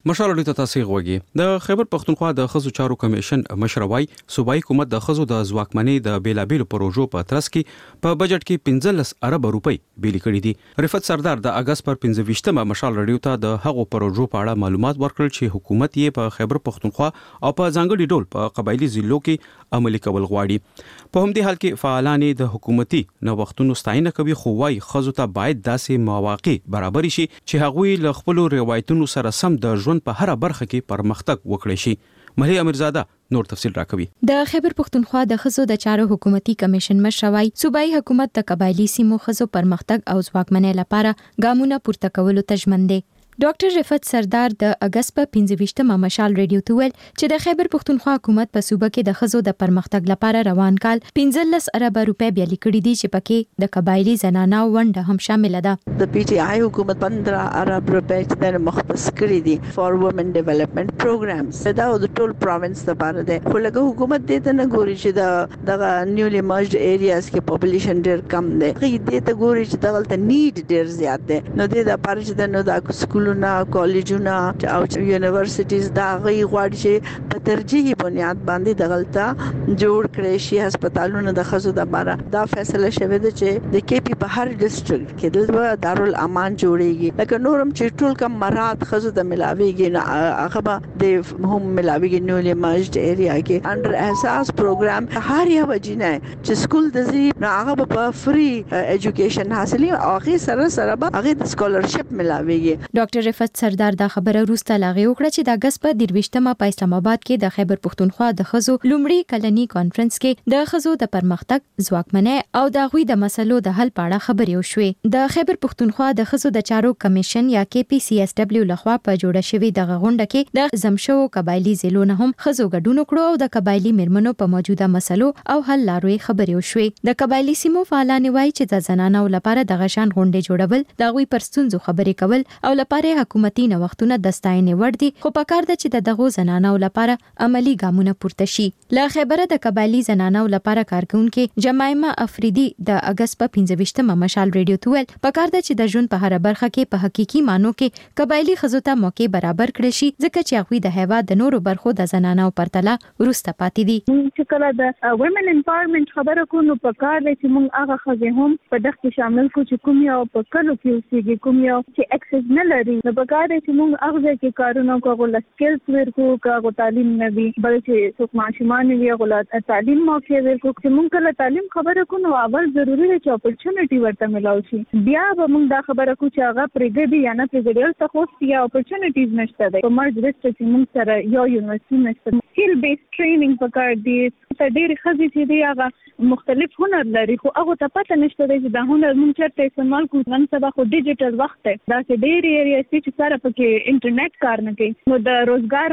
مشال اړیته تاسو غوږی د خیبر پښتونخوا د خزو چارو کمیشن مشروي صوبایي حکومت د خزو د ځواکمنۍ د بیلابېلو پروژو په ترڅ کې په بجټ کې پنځلس ارب روپۍ بیل کړي دي. رفعت سردار د اگست پر پنځه ویشتمه مشال اړیو ته د هغو پروژو په اړه معلومات ورکړل چې حکومت یې په خیبر پښتونخوا او په ځانګړي ډول په قبایلی ضلعو کې عملي کول غواړي. په همدې حال کې فعالان د حکومتي نوښتونو ستاینه کوي، خو وايي خزو ته باید داسې مواقع برابر شي چې هغوی له خپل روایتونو سره سم د ژوند په هر برخه کې پرمختګ وکړي شي. ملي امیرزاده نور تفصیل راکوي. د خیبر پښتونخوا د خزو د چارو حکومتي کمیشن مشروي صوبایي حکومت د قبایلی سیمو خزو پرمختګ او ځواکمنۍ لپاره ګامونه پورته کولو ته ژمن دی. ډاکټر رفعت سردار د اگست په پنځه ویشتمه مشال ریډیو ته ویل چې د خیبر پښتونخوا حکومت په صوبه کې د خزو د پرمختګ لپاره روان کال پنځلس ارب روپۍ بیل کړي دي چې پکې د قبایلی زنانه ونډه هم شامل ده. د پی ټی آی حکومت پندرہ ارب روپۍ د مختص کړي دي فار وومن ډیولپمنٹ پروګرامز دا د ټول پروینس لپاره ده. خو لکه حکومت دې ته نه ګوري چې د دغه نیولی مرجډ ایریاز کې پاپولیشن ډېر کم دی. دې ته ګوري چې دغه نیډ ډېر زیات دی. نو دې د پاره چې د نو د سکول نا کالجونه او یونیورسيټیز دا غي غواړي چې په ترجیحي بنیاد باندې دغلطه جوړ کړي شي هسپتالونه د خزو د بارا. دا فیصله شوه د چې د کې پی په هر ډیسټریکټ کې د دارالامان جوړيږي لکه نورم چې ټول کم مراد خزو د ملاويږي نه هغه به د هم ملاويږي نیولې ماجد ایریا کې انډر احساس پروګرام هر یو وجینه چې سکول د زی نه هغه په فری ایجوکیشن حاصلې او هغه سره سره به هغه د سکالرشپ ملاويږي. ډاکټر رفعت سردار دا خبره روسته لاغي وکړه چې د اگست په درويشتمه په اسلام آباد کې د خیبر پښتونخوا د خزو لومړی کلنی کانفرنس کې د خزو د پرمختګ ځواکمنۍ او د غوي د مسلو د حل په اړه خبرې وشوې. د خیبر پښتونخوا د خزو د چارو کمیشن یا کې پی سی اس ډبلیو لخوا په جوړه شوې د غونډه کې د زمشو قبایلی ضلعو نه هم خزو ګډون وکړو او د قبایلی مرمنو په موجوده مسلو او حل لارې خبرې وشوې. د قبایلی سیمو فعالان وایي چې د زنانو لپاره د غشان غونډې جوړول د غوي پرستونزو خبرې کول او لپاره حکومتي نوښتونه د ستاینې وړ دي، خو پکار ده چې د دغو زنانو لپاره عملی ګامونه پورته شي. له خیبره د قبایلی زنانو لپاره کارکونکو جمایمه افریدي د اگست په پنځه ویشتمه مشال ریډیو ته ویل پکار ده چې د ژوند په هر برخه کې په حقيقي مانو کې قبایلی خزو ته موقع برابر کړي شي، ځکه چې هغوی د هیواد د نورو برخو د زنانو پرتله ورسته پاتې دي. چې کله د وومن امپاورمنت خبره کوو پکار ده چې موږ هغه خزې هم په دغه کې شامل کو چې کوم یو په کلو کې اوسېږي، کوم یو چې اکسس نه لري. نو پکار ده چې موږ هغه کې کارونه کوو، له سکلز ورکو کوو، تعلیم نه وي بلکې څوک ماشومان وي هغه تعلیم موقع ورکو. چې موږ کله تعلیم خبره کوو اول ضروری ده چې اپورچونټی ورته ملاوي شي. بیا به موږ دا خبره کوو چې هغه پرېږدي یا نه پرېږدي، ته خو یا اپورچونټیز نشته ده. په مرج ډیسټریکټ موږ سره یو یونیورسيټي نشته. سکل بیس ټریننګ پکار دی. ته ډېر خزې چې دی هغه مختلف هنر لري، خو هغه ته پته نشته چې دا هنر موږ چېرته استعمال کوو. نن سبا خو ډیجیټل وخت دی، دا چې ډېر ایریا چې سره پکې انټرنیټ کار نه کوي، نو د روزګار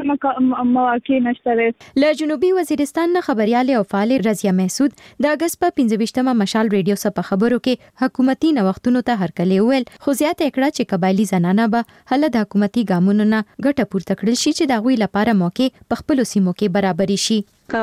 مواقع نشته. له جنوبي وزیرستان نه خبريال او فعال رضیا محسود د اگست په پنځه ویشتمه مشال ریډیو سره په خبرو کې حکومتي نوښتونو ته هرکلی ویل، خو زیاته کړه چې قبایلی زنانه به هله د حکومتي ګامونو نه ګټه پورته کړل شي چې د غوي لپاره موقع په خپل سیمو کې برابر شي.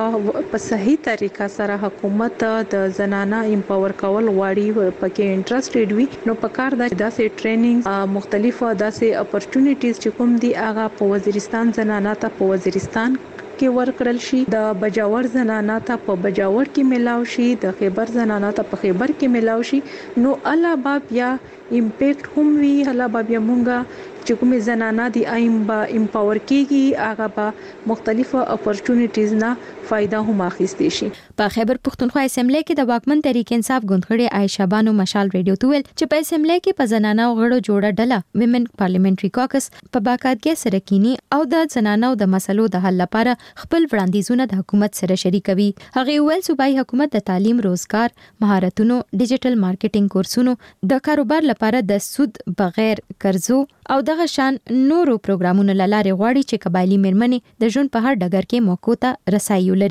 په صحیح طریقه سره حکومت د زنانه امپاور کول غواړي، پکې انټرېستډ وي، نو پکار دا داسې ټریننګ مختلفو داسې اپورچونټیز چې کوم دي هغه په وزیرستان زنانه ته په وزیرستان کې ورکړل شي، د بجاور زنانه ته په بجاور کې ملاو شي، د خیبر زنانه ته په خیبر کې ملاو شي. نو الله باب یا امپیکټ هم وی، الله باب یا مونږه چې کومې زنانه دي ایم با امپاور کیږي، هغه به مختلفو اپورچونټیز نه فائدہ هم اخیستي شي. په خیبر پښتونخوا اسمبلی کې د واکمن تحریک انصاف ګوندخړي عائشہ بانو مشال ریډیو ته ویل چې په اسمبلی کې په زنانو غړو جوړه ډله ویمن پارلیمنټري کاکس په باقاعدګۍ سره کینی او د زنانو د مسلو د حل لپاره خپل وړاندیزونه د حکومت سره شریکوي. هغه ویل صوبایي حکومت د تعلیم، روزګار، مهارتونو، ډیجیټل مارکیټینګ کورسونو، د کاروبار لپاره د سود بغیر قرضو او دغه شان نورو پروګرامونو لاره غواړي چې قبایلی مرمنې د ژوند په هر ډګر کې موقع ته رسایي ولري.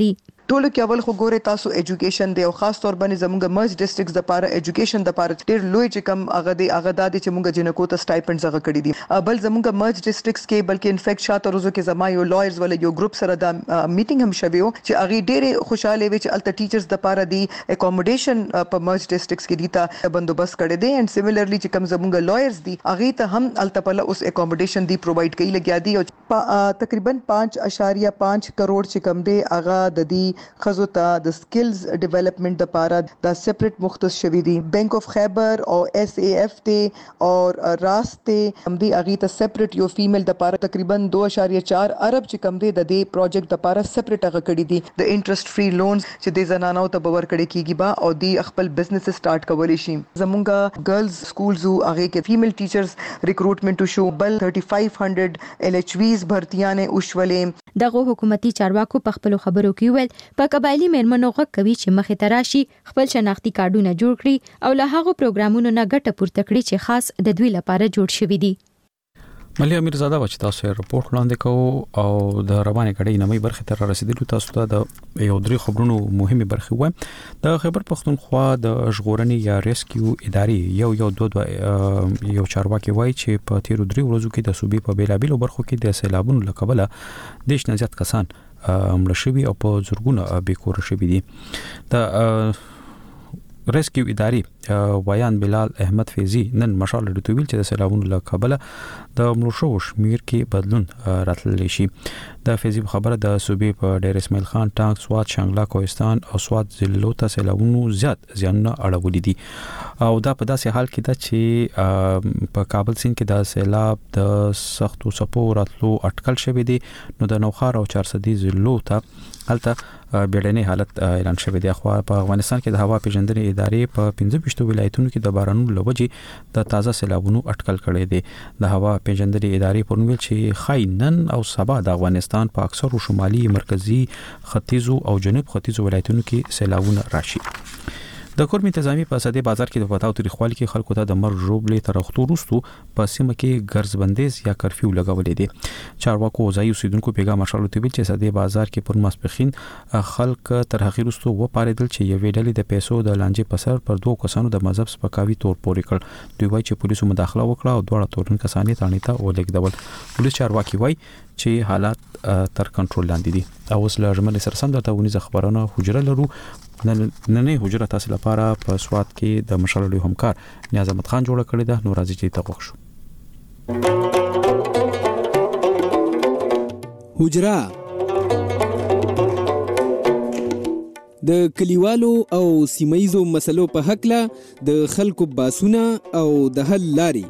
ټولو کې اول خو ګوره تاسو ایجوکیشن دی او خاص طور باندې زموږ مرج ډیسټریکټس د لپاره ایجوکیشن د لپاره ډېر لوی چې کم هغه دی هغه د چې موږ جنکو ته سټایپنډز هغه کړی دي بل زموږ مرج ډیسټریکټس کې بلکې انفیکټ شاته روزو کې زما یو لایرز ول یو ګروپ سره د میټینګ هم شوی و چې هغه ډېر خوشاله وي چې الته ټیچرز د لپاره دی اکوموډیشن په مرج ډیسټریکټس کې دي ته بندوبست کړی دی اند سیملرلی چې کم زموږ لایرز دي هغه ته هم الته په اوس اکوموډیشن دی پرووایډ کوي لګیا دي او تقریبا پانچ اشاریه پانچ کروڑ چې کم دی هغه د دې خزو ته د سکلز ډیولپمنٹ د لپاره د سیپریټ مختص شوی دی بینک اف خیبر او ایس اے ایف ته اور راست ته هم دی اغه ته سیپریټ یو فیمیل د لپاره تقریبا دو اشاریه چار ارب چې کم دی د دې پروجیکټ د لپاره سیپریټ هغه کړی دي د انټرست فری لونز چې د زنانو ته باور کړي کیږي با او دی خپل بزنس سٹارټ کولی شي زمونږه ګرلز سکولز هغه کې فیمیل ټیچرز ریکروټمنټ شو بل thirty-five hundred ایل ایچ ویز بھرتیانه وشولې دغه حکومتي چارواکو په خپل خبرو کې ویل په قبایلی مېرمنو غږ کوي چې مخې ته راشي خپل شناختی کارډونه جوړ کړي او له هغه پروګرامونو نه ګټه پورته کړي چې خاص د دوی لپاره جوړ شوي دي. ملي امیر زاده و چې تاسو رپورت وړاندې کوو او د روانې کړي نمې برخه تر رسیدلو تاسو ته د یو درې خبرونو مهمه برخه وایم. د خیبر پختونخوا د ژغورنې یا ریسکیو ادارې یو یو دوه یو چارواکي وایي چې په تیر درې ورځو کې د صوبې په بیلابیلو برخو کې د سیلابونو لکبله د شنځات کسان مړه شوي او په زورګونه بیکور شوي دي. د ریسکیو ادارې ویان بلال احمد فیضی نن مشال لټویل چې د سیلابونو له کبله د مړو شو شمیر کې بدلون راتللی شي. د فیضی خبره د صوبې په ډیر اسماعیل خان ټانک سواد شانګلا کوهستان او سواد ضلعو ته سیلابونو زیات زیانونه اړولې دي او دا په داسې حال کې ده چې په کابل سیند کې د سیلاب د سختو څپو راتلو اټکل شوی دی نو د نوخار او چارسدي ضلعو ته هلته بیړنی حالت اعلان شوی دی. خو په افغانستان کې د هوا پیژندنې ادارې په پنځه ویشت ولایتونو کې د بارانونو لوجې د تازه سیلابونو اټکل کړي دي. د هوا پیژندنې ادارې په نوم چې خاینن او سبا د افغانستان په اکثر شمالي مرکزی ختیځو او جنوب ختیځو ولایتونو کې سیلابونه راشي. د کورم انتظامی په صدې بازار کې د پتاو تاریخوالي کې خلکو ته د مر روبلې ترختو روستو په سیمه کې ګرځ بندیز یا کرفیو لګولې دي. چارواکو ځای اوسیدونکو پیغام مشالو ته ویل چې صدې بازار کې پر ماسپخین خلک تر هغه روستو و پاریدل چې یو ډلې د پیسو د لانجې په سر پر دوه کسانو د مذهب سپکاوي تور پورې کړ. دوی وایي چې پولیسو مداخله وکړه او دوه تورن کسانې تانې ته ولګدول. پولیس چارواکي وایي چې حالات تر کنټرول لاندې دي. او اوس له جملې سرسند ته ونیزه خبرونه حجره لرو نن نه حجره تاسو لپاره په سواد کې د مشالو همکار نیاز احمد خان جوړ کړی ده. نو راځي چې تاسو شو حجره د کلیوالو او سیمایزو مسلو په حق له د خلکو باسونه او د حل لاري.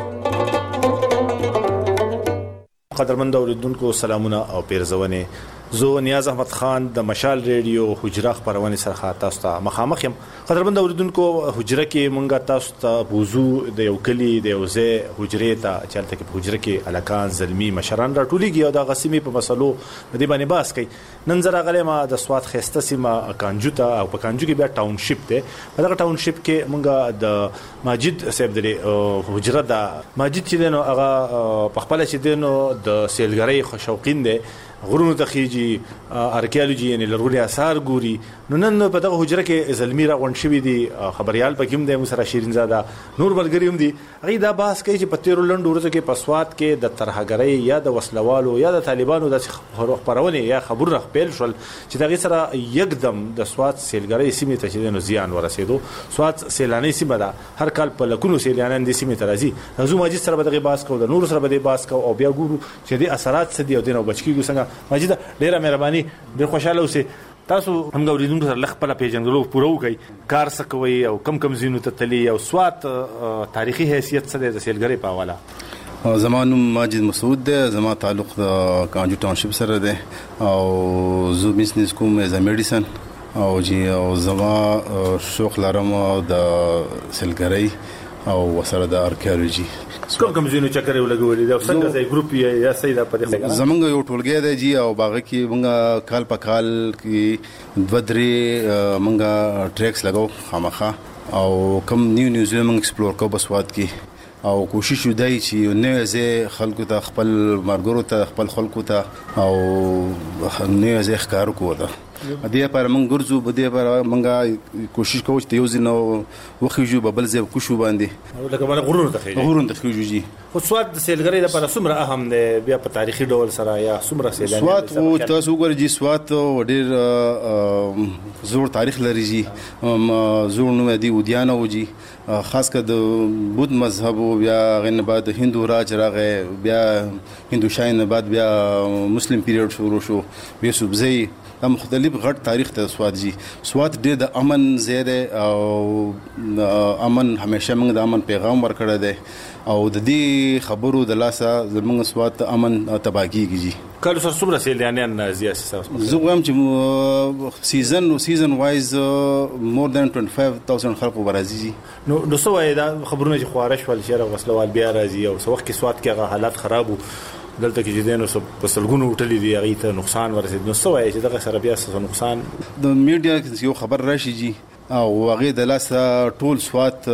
قدرمن اوریدونکو سلامونه او پیرزونه زه نیاز احمد خان د مشال ریډیو حجره خبرونه سره تاسو ته مخامخ یم. قدرمن اوریدونکو حجره کې مونږه تاسو ته بوزو د یو کلی د یو ځای حجره ته چلته کې حجره کې الکان زلمی مشران راټولېږي او د غسیمې په مسلو د دې باندې باس کوي. نن زرا غلې ما د سواد خسته سیمه کانجو ته او په کانجو کې بیا ټاون شپ ته په دغه ټاون شپ کې مونږه د ماجد صاحب د حجره د ماجد چې دنو هغه په خپل چې دنو د سیلګری خوشوقین دي غرونو ته خيږي ارکیالوجي یعنی لرغوني آثار ګوري. نو نن په دغه حجره کې زلمیرا غون شوی دي خبريال پکې هم د مسره شیرین زاده نور ملګری هم دي. هغه دا بحث کوي چې په تیر لند ورځو کې په سواد کې د ترهګرۍ یا د وسلوالو یا د طالبانو د خبرونه یا خبر رخپل شول چې دغه سره یکدم د سواد سیلګری سیمه ته چې نو زیان ورسېدو. سواد سیلانی سیمه ده هر کال په لکونو سیلانان د سیمه ته راځي. زو ماجد سره به دغه بحث کوو د نور سره به دغه بحث کوو او بیا ګورو چې د اثرات څه دي او د نو بچکیږي څنګه. ماجد ډیره مهرباني ډیر خوشاله اوسئ. تاسو هم غوړیدونکو سره لخ په پیژنګلو پوره وکي کار څه کوي او کم کم زینو ته تلی او سواد تاریخي حیثیت څه د سیلګری په حواله. زمانو ماجد مسعود ده زما تعلق د کانجو ټاونشپ سره ده او زو بزنس کوم از میډیسن او جی او زما شوق لرم د سیلګری او وسره د ارکیالوجي. کوم کوم زینو چکر ولګولې دا څنګه ځای ګروپ یا سیدا په دې زمونږ یو ټولګی دی جی او باغ کې مونږه کال په کال کې بدري مونږه ټریکس لګاو خامخا او کوم نیو نیو زلند مونږ ایکسپلور کوو بسواد کې او کوشش وکړي چې نو زه خلکو ته خپل مرګورو ته خپل خلکو ته او نو زه ښکار کوو. دې لپاره موږ ګرځو په دې لپاره موږ کوشش کوو چې یو ځینو وخیجو په بل ځای کوشو باندې لکه باندې غرور ته خېږي غرور ته خېږي جی خو سواد د سیلګری لپاره څومره اهم دی بیا په تاریخي ډول سره یا څومره سیلانی سواد او تاسو وګورئ جی سواد ډېر زوړ تاریخ لري جی زوړ نوم دی ودیان او جی خاص کر د بود مذهب او بیا غن بعد هندو راج راغې بیا هندو شاین بعد بیا مسلم پیریډ شروع شو بیا سبزی دا مختلف غټ تاریخ ته سواد جی سواد ډېر د امن زیاده او امن همیشه موږ د امن پیغام ورکړی دی او د دې خبرو د لاسه زموږ سواد امن تباکیږي جی کله سره څومره سیلانیان زیات زه وایم چې سیزن سیزن وایز مور دان پنځه ویشت هزار خلک ورازي جی نو نو سو دا خبرونه چې خوارش ول شهر غسلوال بیا راځي او سو وخت کې سواد کې حالات خراب دلته کې چې دینو په سلګونو وټلې دی هغه ته نقصان ورسید نو سو وایي چې دغه سره بیا څه نقصان د میډیا یو خبر راشي جی او هغه د لاسه ټول سواد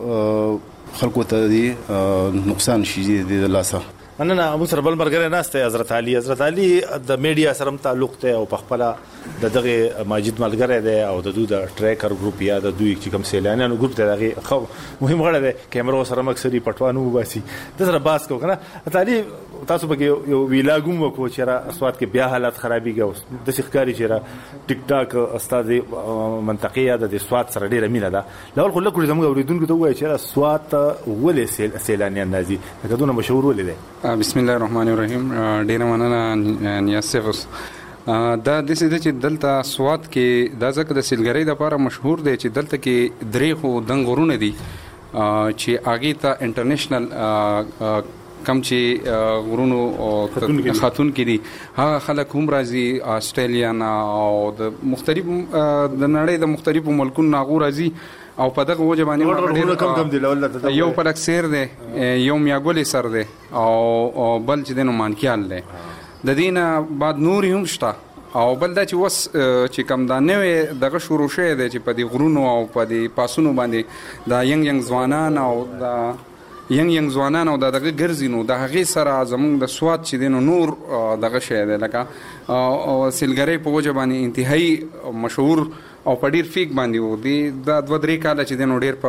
خلکو ته دی نقصان شي د لاسه انا نه ابو سره بل مرګره ناشته حضرت علي حضرت علي د میډیا سره تعلق ته او په خپل د دغه ماجد ملګری دی او د دوی د ټریکر ګروپ یا د دوی چې کوم سیلانیانو ګروپ ته دغه خو مهم غړی دی کیمرو سره مکسري پټوانو وباسي د سره باس کو کنه تعالی تاسو به یو ویلاګوم وکړو چې را اسواد کې بیا حالات خرابېږي د ښکاری چې را ټیک ټاک استاد منطقيه د سواد سره ډیره مینه ده لول خو لکه زموږ اوریدونکو ته وایي چې سواد ولې سیلانیان نازي لکه دونه مشهور ولې دی بسم الله الرحمن الرحیم ډیره مننه نیاسفس دا د سې چې دلته سواد کې دا ځکه د سیلګری لپاره مشهور دی چې دلته کې درې خو دنګورونه دي چې اگې ته انټرنیشنل کم چې غرونو خاتون کې دي هغه خلک هم راځي استرالیا او د مختلف د نړۍ د مختلفو ملکونو هغه راځي او په دغه وجه باندې کم کم دي لول یو پلک سیر دی یو میاګولې سر دی او بل چې دینو مانکیال دی د دینه بعد نور هم شته او بل دا چې وس چې کم دا نوې دغه شروع شوی دی چې په دې غرونو او په دې پاسونو باندې دا ینګ ینګ ځوانان او دا ینګ ینګ ځوانان او دغه ګرځینو د هغې سره زموږ د سواد چې دی نو نور دغه شی دی لکه سیلګرۍ په وجه باندې انتهایی مشهور او په ډېر فیک باندې و دی دا دوه درې کاله چې دی نو ډېر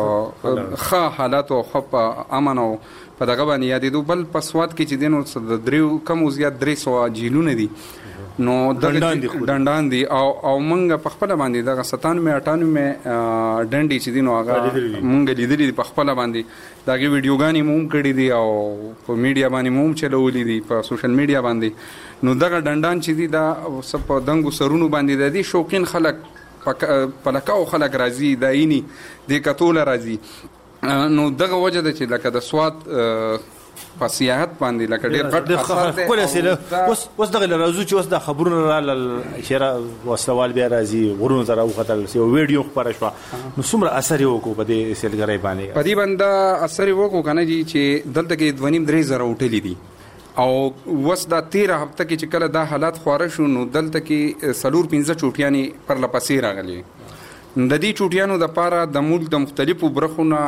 په ښه حالاتو ښه په امن او په دغه باندې یادېدو بل په سواد کې چې دی نو د دریو کمو زیات درې سوه جیلونه دي نو دغه ډنډان دي او او مونږ په خپل باندې دغه ستانوي اټانوي ډنډي چې دي نو هغه مونږ لیدلې په خپل باندې دغه ویډیوګانی مونږ کړې دي او په میډیا باندې مونږ چلولې دي په سوشل میډیا باندې نو دغه ډنډان چې دي دا سپ دنګو سرونو باندې د دې شوقین خلک په لکاو خلک راځي دایني د کتول راځي نو دغه وجه ده چې لکه د سواد په سیاحت باندې لکه ډېر غټ اثر دی کوله سره اوس اوس دغه راځو چې اوس د خبرونو را اشاره وسوال بیا راځي غرونو سره وختل یو ویډیو خبره شو نو څومره اثر یو کو په دې سیلګری باندې په دې باندې اثر یو کو کنه جی چې دلته کې دونیم درې زره وټلې دي او وس دا تیره هفته کې چې کله دا حالات خواره شو نو دلته کې سلور پنځه چوټیانې پر لپسې راغلي د دې چوټیانو د پاره د ملک د مختلفو برخونه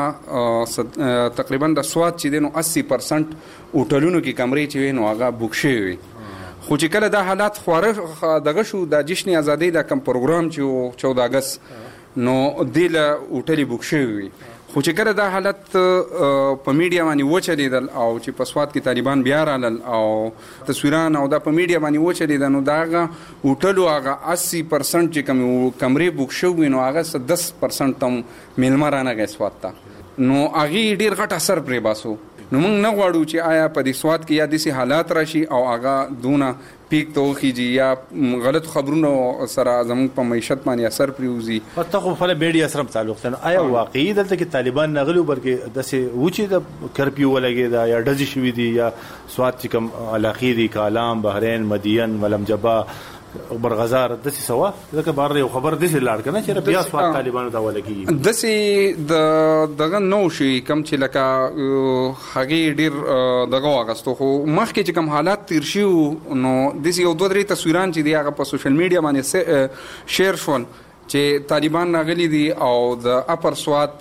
تقریبا د سواد چې دینو اسی پرسنټ هوټلونو کې کمرې چې وینو هغه بوک شوی خو چې کله دا حالات خواره دغه شو د جشن ازادۍ د کم پروګرام چې چودہ اگست نو دله هوټلې بوک شوی خو چې کله دا حالت په میډیا باندې وچلیدل او چې په سواد کې طالبان بیا رالل او تصویران او دا په میډیا باندې وچلیدل نو دا هغه هوټلو هغه اسی پرسنټ چې کوم کمرې بوک شوي نو هغه دس پرسنټ تم میلمه رانغی سواد ته نو هغې ډېر غټ اثر پرې باسو نو موږ نه غواړو چې آیا په دې سواد کې یا داسې حالات راشي او هغه دونه پیک ته وخیږي یا غلط خبرونو سره زموږ په معیشت باندې اثر پرېوځي ته خو په میډیا سره تعلق لري آیا واقعي دلته کې طالبان نغلي بلکې داسې و چې د کرپیو ولګېده یا ډزې شوي دي یا سواد چې کوم علاقې دي کالام بحرین مدین ولم جبا برغزار داسې سوا ځکه بار یو خبر داسې لاړ کنه چې بیا سواد طالبانو ته ولګي داسې د دغه نو شي کم چې لکه هغې ډېر دغه واغستو خو مخکې چې کوم حالات تیر شي نو داسې یو دوه درې تصویران چې دي هغه په سوشل میډیا باندې شیر شول چې طالبان راغلي دي او د اپر سواد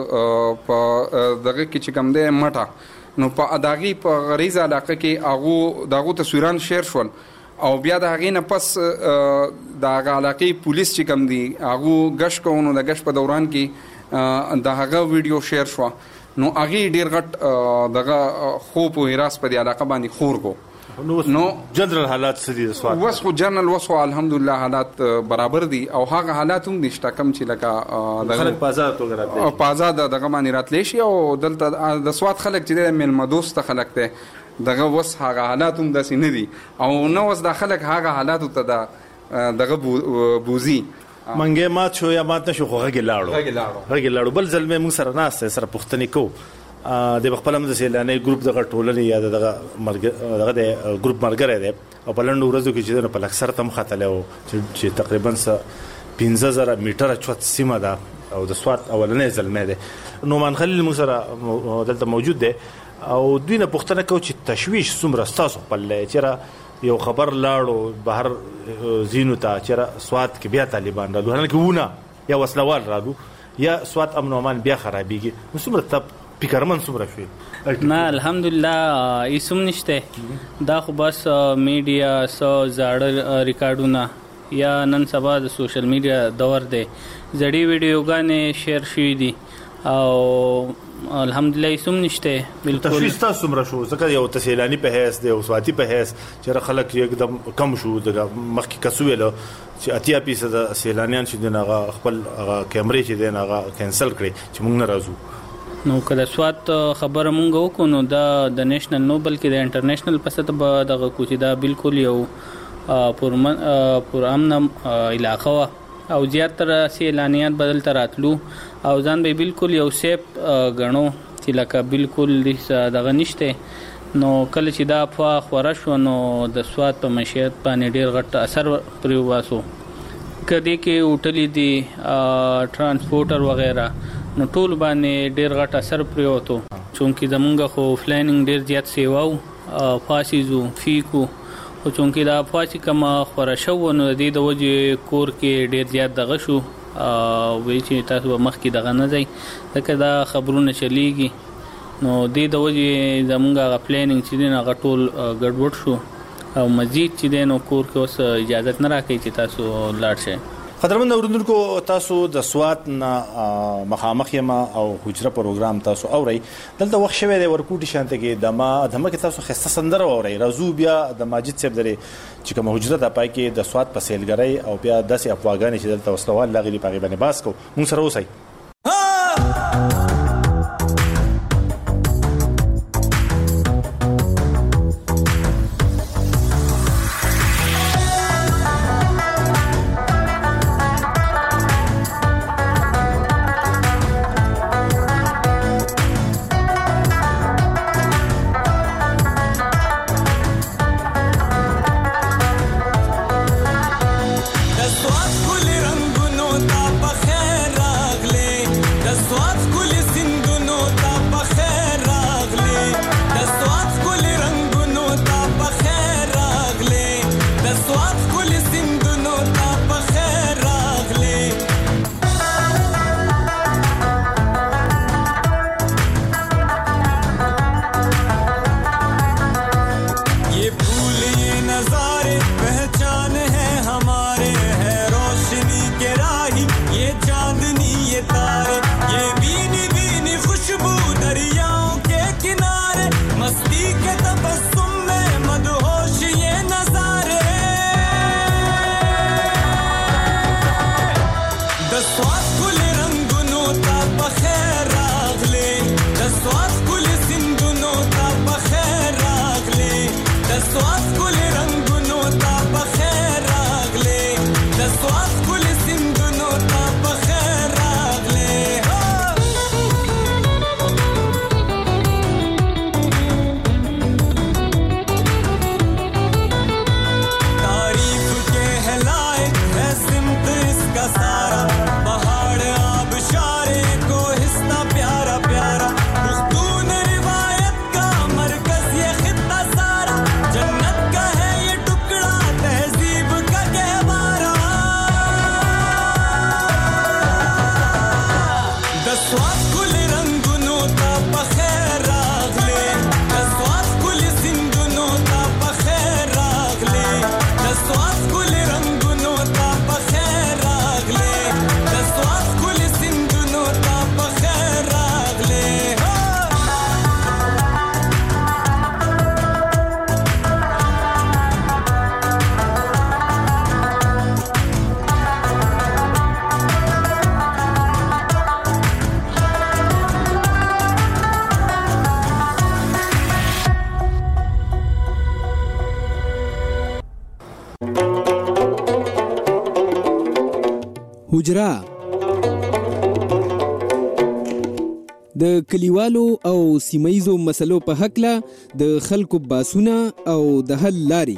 په دغه کې چې کوم دی مټه نو په اداغي په غریزه علاقه کې هغه دغه تصویران شیر شول او بیا د هغې نه پس د هغه علاقې پولیس چې کوم دي هغو ګشت کوو نو د ګشت په دوران کې د هغه ویډیو شیر شوه نو هغې ډېر غټ دغه خوب و هراس په دې علاقه باندې خور کو نو جنرال حالات څه دي د سوات وس خو جنرال وس خو الحمدلله حالات برابر دي او هغه حالات هم نشته کم چې لکه د خلک په آزاد توګه راتلی په آزاد دغه باندې راتلی شي او دلته د سوات خلک چې دی میلمه دوسته خلک دی دغه وس هغه حالات هم داسې نه دي او نه اوس دا خلک هغه حالاتو ته د دغه بوزي منګې مات شو یا مات نه شو خو غږې لاړو غږې لاړو بل ځل مې موږ سره ناست دی سره پوښتنې کوو د خپل هم د سیلاني ګروپ دغه ټولنې یا دغه مرګ دغه د ګروپ مرګره دی او په لنډو ورځو کې چې په اکثر تم خاتله او چې تقریبا پنځه زره میټره چوت سیمه ده او د سوات اولنې ځلمه ده نومان خلیل موږ سره دلته موجود دی او دوی نه پوښتنه کوي چې تشویش څومره ستاسو خپل چیرې یو خبر لاړو بهر زینو ته چیرې سوات کې بیا طالبان راځي هغه کې ونه یا وسلوال راځي یا سوات امن و امان بیا خرابېږي نو څومره تب فکرمن څومره شوي نه الحمدلله ایسوم نشته دا خو بس میډیا سو زاړه ریکارډونه یا نن سبا د سوشل میډیا دور دی زړې ویډیوګانې شیر شوي دي او الحمدلله ایسوم نشته بالکل تشویش تاسو څومره شو ځکه یو تسهیلاني په حیث دی او سواتی په حیث چې خلک یکدم کم شو دغه مخکې کسو ویل چې اتیا فیصد سیلانیان چې دغه خپل کیمرې چې دغه هغه کینسل کړي چې موږ نه راځو نو کله سوات خبره مونږ وکړو نو دا د نېشنل نو بلکې د انټرنیشنل پسته به دغه کوچی دا بالکل یو پرمن پر امن علاقه وا او زیاتره سیلانیان بدل تراتلو او ځان به بالکل یو سیف غنو چې لکه بالکل دغه نشته نو کله چې دا په خوره شو نو د سوات په معیشت باندې ډیر غټ اثر پرې واسو کدی کې هوټلې دي ترانسپورټر وغیرہ نو ټول باندې ډیر غټ اثر پرې وته چونکې زمونږ خو فلایننګ ډیر زیات سیواو فاسیزو فیکو خو چونکې دا فاسی کما خوره شو نو د دې د وجې کور کې ډیر زیات دغه شو وی چې تاسو مخ کې دغه نه ځای ځکه دا خبرونه چلیږي نو د دې د وجې زمونږ غ پلانینګ چې دی هغه ټول ګډوډ شو او مزید چې دی نو کور کې اوس اجازه نه راکوي چې تاسو لاړ شئ قدرمن اوریدونکو تاسو د سوات نه مخامخ یما او حجره پروګرام تاسو اوري دلته وخت شوه د ورکوټی شانته کې دما دمه کې تاسو خسته سندره اوري رازو بیا د ماجد صاحب درې چې کوم حجره د پای کې د سوات په سیلګری او بیا داسې افواګان چې دلته وسلوال لاغلی پاغي باندې باس کو مون سره اوسئ سوات ګل رنگونو تا په خیر راغله حجره د کلیوالو او سیمایزو مسلو په حق له د خلکو باسونه او د حل لاري.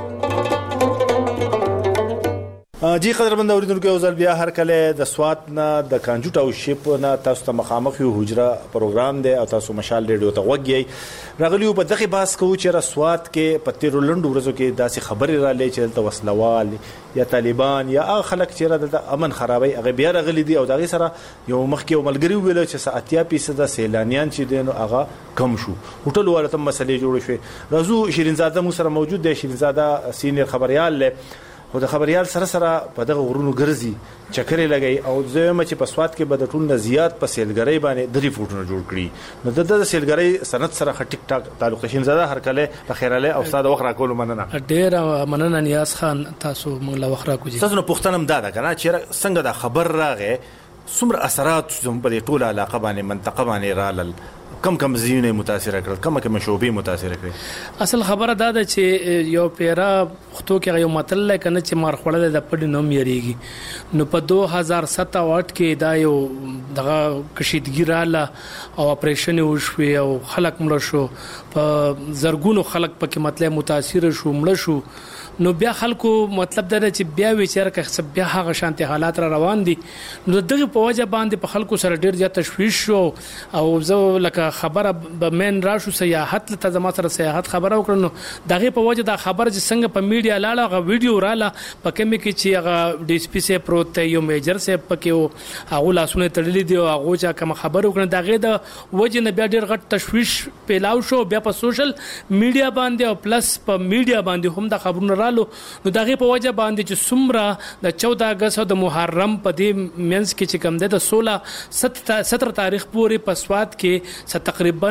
جی قدرمن اوریدونکو او ځل بیا هر کله د سوات نه د کانجو ټاونشپ نه تاسو ته مخامخ یو حجره پروګرام دی او تاسو مشال ریډیو ته وګورئ. راغلیو په دغه باس کوو چې سوات کې په تیرو لنډو ورځو کې داسې خبرې را لې چې د وسلوال یا طالبان یا هغه خلک چې د امن خرابي هغه بیا راغلي دي او دغه سره یو مخکې ملګری ویل چې ساتیا فیصد سیلانیان چې دین هغه کم شو. هوټل ولته مسلې جوړ شوې. رازو شیرینزاده مو سره موجود دی. شیرینزاده سینیر خبريال له خو د خبريال سره سره په دغه غرونو ګرځي چکرې لګي او زما چې په سوات کې به د ټول نه زیات په سیلګرۍ باندې د ریپورتونو جوړ کړي. نو د د سیلګرۍ سند سره ټیک ټاک تعلق شین زده هر کله په خیراله او استاد وخرا کول مننه. ډېر مننه نیاز خان تاسو موږ له وخرا کوجی. تاسو نو پښتنم دادا کنه چې څنګه دا خبر راغې څومره اثرات زموږ په ټوله علاقه باندې منطقه باندې رالل کم کم زیونه متاثر کړل کم کم شوبې متاثر کړې. اصل خبره دا ده چې یو پیرا خطو کې یو متل کنه چې مار خړل د پډ نوم یریږي. نو په دوه هزار سات او آټ کې دا یو دغه کشیدګی رااله او اپریشن وشوي او خلک مړ شو په زرګونو خلک پکې مطلب متاثر شو مړ شو. نو بیا خلکو مطلب دا چې بیا وچر که بیا هغه شانتي حالات را روان دي. نو دغه په وجه باندې په خلکو سره ډیر زیات تشویش شو او زه لکه خبره به من راشو سیاحت ته زما سره سیاحت خبره وکړنو دغه په وجه دا خبر چې څنګه په میډیا لاله غو ویډیو رااله پکې مې کې چې هغه ډي اس پی سي پروت یو میجر سي پکې هغه لاسونه تړلې دي او هغه چې کوم خبر وکړنه دغه د وجه نه بیا ډیر غټ تشویش پیلاو شو. بیا په سوشل میډیا باندې او پلس په میډیا باندې هم د خبرونه نو دغه په وجه باندې چې سمره د چودہ اگست د محرم په دې منځ کې چې کم ده د سولہ ستر تاریخ پورې په سوات کې تقریبا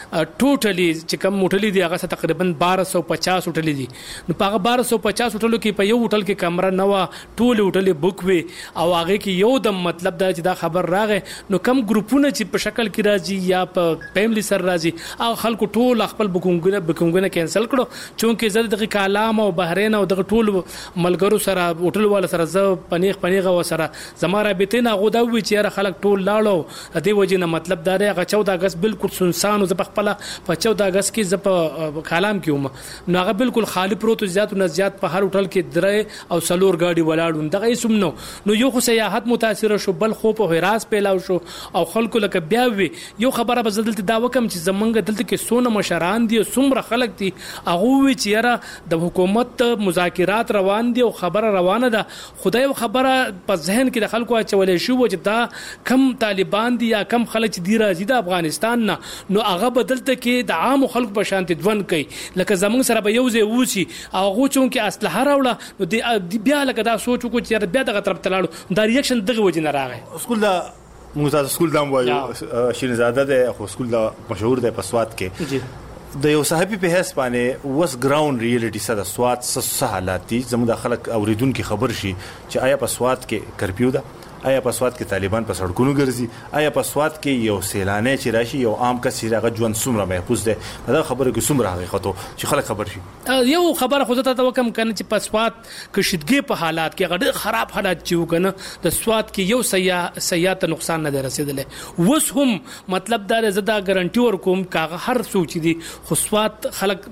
ټوټلی چې کم موټلی دی هغه تقریبا بارہ سو پچاس وټلی دي. نو په هغه بارہ سو پچاس وټلو کې په یو وټل کې کمره نو ټول وټلی بوک وي او هغه کې یو د مطلب دا چې دا خبر راغې نو کم ګروپونه چې په شکل کې راځي یا په فیملی سره راځي او خلکو ټول خپل بوکونګونه بوکونګونه کینسل کړو چونکه زړه د کلام او بحرین او دغه ټول ملګرو سره هوټل والا سره ز پنیخ پنیغه و سره زماره بیتنه غوډه وی چې خلک ټول لاړو. د دې وجې نه مطلب دا دی هغه چودہ اگست بالکل سنسان او ز په خپل په چودہ اگست کې ز په کلام کې وم نو هغه بالکل خالی پروت زیات نه زیات په هر هوټل کې درې او سلور گاډي ولاړو دغه اسم نو نو یو خو سیاحت متاثر شو بل خو په هراس پیلاو شو او خلکو لکه بیا وی یو خبره بدلته دا وکم چې زمونږ دلته کې سونه مشران دي څومره خلک دي هغه وی چې را د حکومت مذاکرات روان دي او خبره روانه ده. خدای خبره په ذهن کې د خلکو اچولې شو چې دا کم طالبان دي یا کم خلک دي راځي د افغانستان نه نو هغه بدلته کې د عام خلکو په شانتي ځوان کوي لکه زمونږ سره به یو ځای وسی او هغه چون کې اسلحه راوړه نو دی بیا لکه دا سوچ وکړو چې بیا دغه طرف تلاړو دا ریاکشن دغه وجه نه راغی. سکول دا موږ سکول دا وایو شیرینزاده ده خو سکول دا مشهور ده په سوات کې د یو صحابي په حساب باندې وس ګراوند ریالټي سره سوات څه حالات دي زموږ د خلک اوریدونکو خبر شي چې آیا په سوات کې کرفیو ده آیا په سوات کې طالبان په سړکونو ګرځي آیا په سوات کې یو سیلانه چې راشي یو عام کس چې راغ ژوند څومره محفوظ ده دا خبره کې څومره حقیقت چې خلک خبر شي. یو خبره خو ته وکم کنه چې په سوات کشیدګي په حالات کې غډ خراب حالات چې وکنه د سوات کې یو سیاح سیاحت ته نقصان نه رسیدلې وس هم مطلب دا زدا ګارانټي ور کوم کاغه هر سوچ دي خو سوات خلک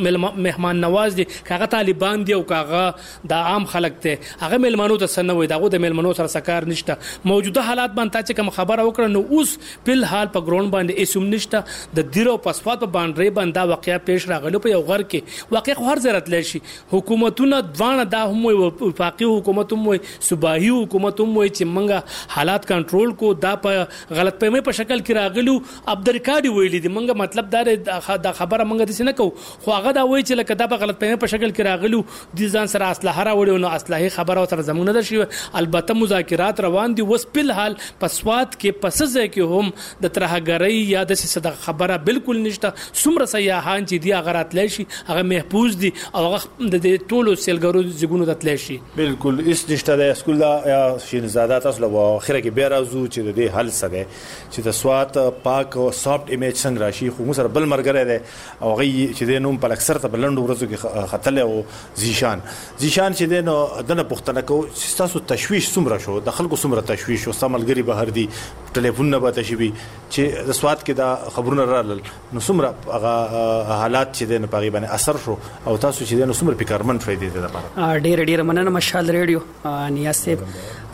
مهمان نواز دي کاغه طالبان دي او کاغه د عام خلک ته هغه ملمنو ته سنوي داغه د ملمنو سره سکار نشته. موجوده حالات باندې چې کوم خبره وکړه نو اوس په حال په ګراوند باندې اسوم نشته د دیرو پاسپورت په باندې باندې واقعیا پیش راغلی په یو غر کې واقع هر ضرورت لشي حکومتونه دوانه دا هم وفاقي حکومت هم وي صوبایي حکومت هم وي چې منګه حالات کنټرول کو دا په غلط فهمي په شکل کې راغلو عبدالکادي ویلي دي منګه مطلب دا د خبره منګه د سینه کو خو هغه دا وایي چې لکه دا په غلط فهمي په شکل کې راغلو د ځان سره اسلحه راوړي نو اسلحه خبره سره زمونه ده شي البته مذاکرات روان دي. وس په حال په سواد کې پسځه کې هم د ترهګرۍ یا د صدق خبره بالکل نشته. څومره سیاحان چې دی هغه راتلی شي هغه محفوظ دي او هغه د ټولو سیلګرو زګونو راتلی شي. بالکل هیڅ نشته د اسکول یا شینزاده تاسو له اخره کې بیا راځو چې د دې حل سره چې د سواد پاک او سافت ایمیج څنګه راشي. خو موږ سره بل مرګره ده او غي چې د نوم په اکثر ته بلند ورځو کې خطل او زیشان زیشان چې د نو دنه پښتنه کو چې تاسو تشويش څومره شو د خلکو څومره تشويش او سملګری بهر دي ټلیفون نه به تشوي چې د سواد کې دا خبرونه رالل نو څومره هغه حالات چې د پاغي باندې اثر شو او تاسو چې د نو څومره فکرمن شوي دي د لپاره. ډېر ډېر مننه مشال ریډیو نیاز صاحب.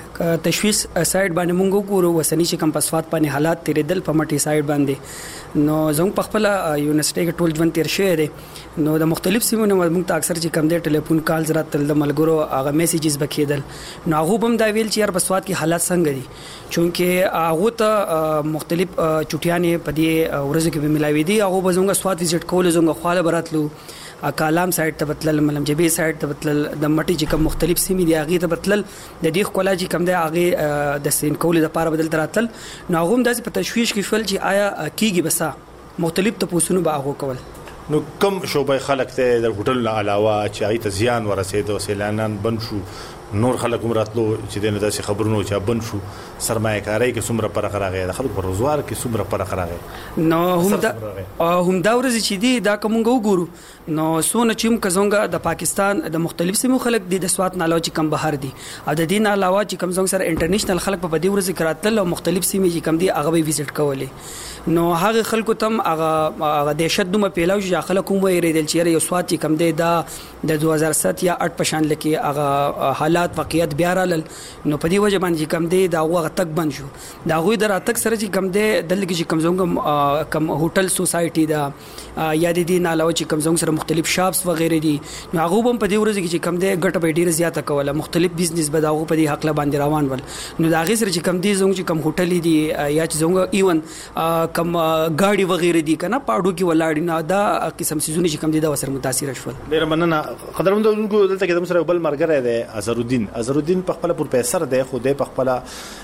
تشویش سایډ باندې مونږ ګورو وسنی چې کم پسوات باندې حالات تیرې دل په مټي سایډ باندې نو زموږ په خپل یونیورسيټي کې ټول ژوند تیر شوی دی. نو د مختلف سیمونو موږ ته اکثر چې کم دی ټلیفون کالز راتل د ملګرو هغه میسیجز بکیدل نو هغه هم دا ویل چې هر پسوات کې حالات څنګه دي چونکه هغه ته مختلف چټیانې په دې ورځو کې به ملاوي دي. هغه به زموږ سواد وزټ کول زموږ خاله براتلو کالام سایډ ته بتلل ملم جبي سایډ ته بتلل د مټي چې کوم مختلف سیمې دي هغه ته بتلل د دې خپل چې کوم دی هغه د سین کول د پاره بدل تراتل نو هغه هم د په تشويش کې فل چې آیا کیږي بسا مختلف تپوسونو به هغه کول. نو کم شوبای خلک ته د هوټل علاوه چې هغه ته زیان ورسېد او سیلانان بند شو نور خلک هم راتلو چې دنه داسې خبرونو چې بند شو سرمایه کاری کې څومره پرخ راغی د خلکو پر روزګار کې څومره پرخ راغی. نو هم دا هم دا ورځ چې دی دا کومګه وګورو نو سونه چې موږ زونګه د پاکستان د مختلف سیمو خلک دي د سوات نه علاوه چې کم بهر دي او د دین علاوه چې کم زونګ سره انټرنیشنل خلک په دې ورځ کې راتل او مختلف سیمې چې کم دي هغه به وزټ کولې نو هغه خلکو تم هغه هغه دهشت دومره پیلاو چې خلک هم وایي ریدل چې یو سوات چې کم دی دا د دوه هزار سات یا آټ پشان لکه هغه حالات واقعیت بیا رالل نو په دې وجه باندې کم دی دا هغه تک بند شو دا غوي در اتک سره چې کم دی دلته چې کم زونګ کم هوټل سوسایټي دا یا د دې نه علاوه چې کم زونګ سره مختلف شاپس وغیرہ دي نو هغه هم په دې ورځ کې چې کم دی ګټه به ډیره زیاته کوله مختلف بزنس به دا هغه په دې حق لا باندې روان ول نو دا غي سره چې کم دی زونګ چې کم هوټل دي یا چې زونګ ایون کم ګاډي وغیرہ دي کنه پاړو کې ولاړ نه دا قسم سيزونه چې کم دي دا وسر متاثر شول. ډیر مننه قدرمنونکو دلته کې د سره بل مرګره دی اظهرالدین اظهرالدین په خپل پروفیسور دی خو د په خپل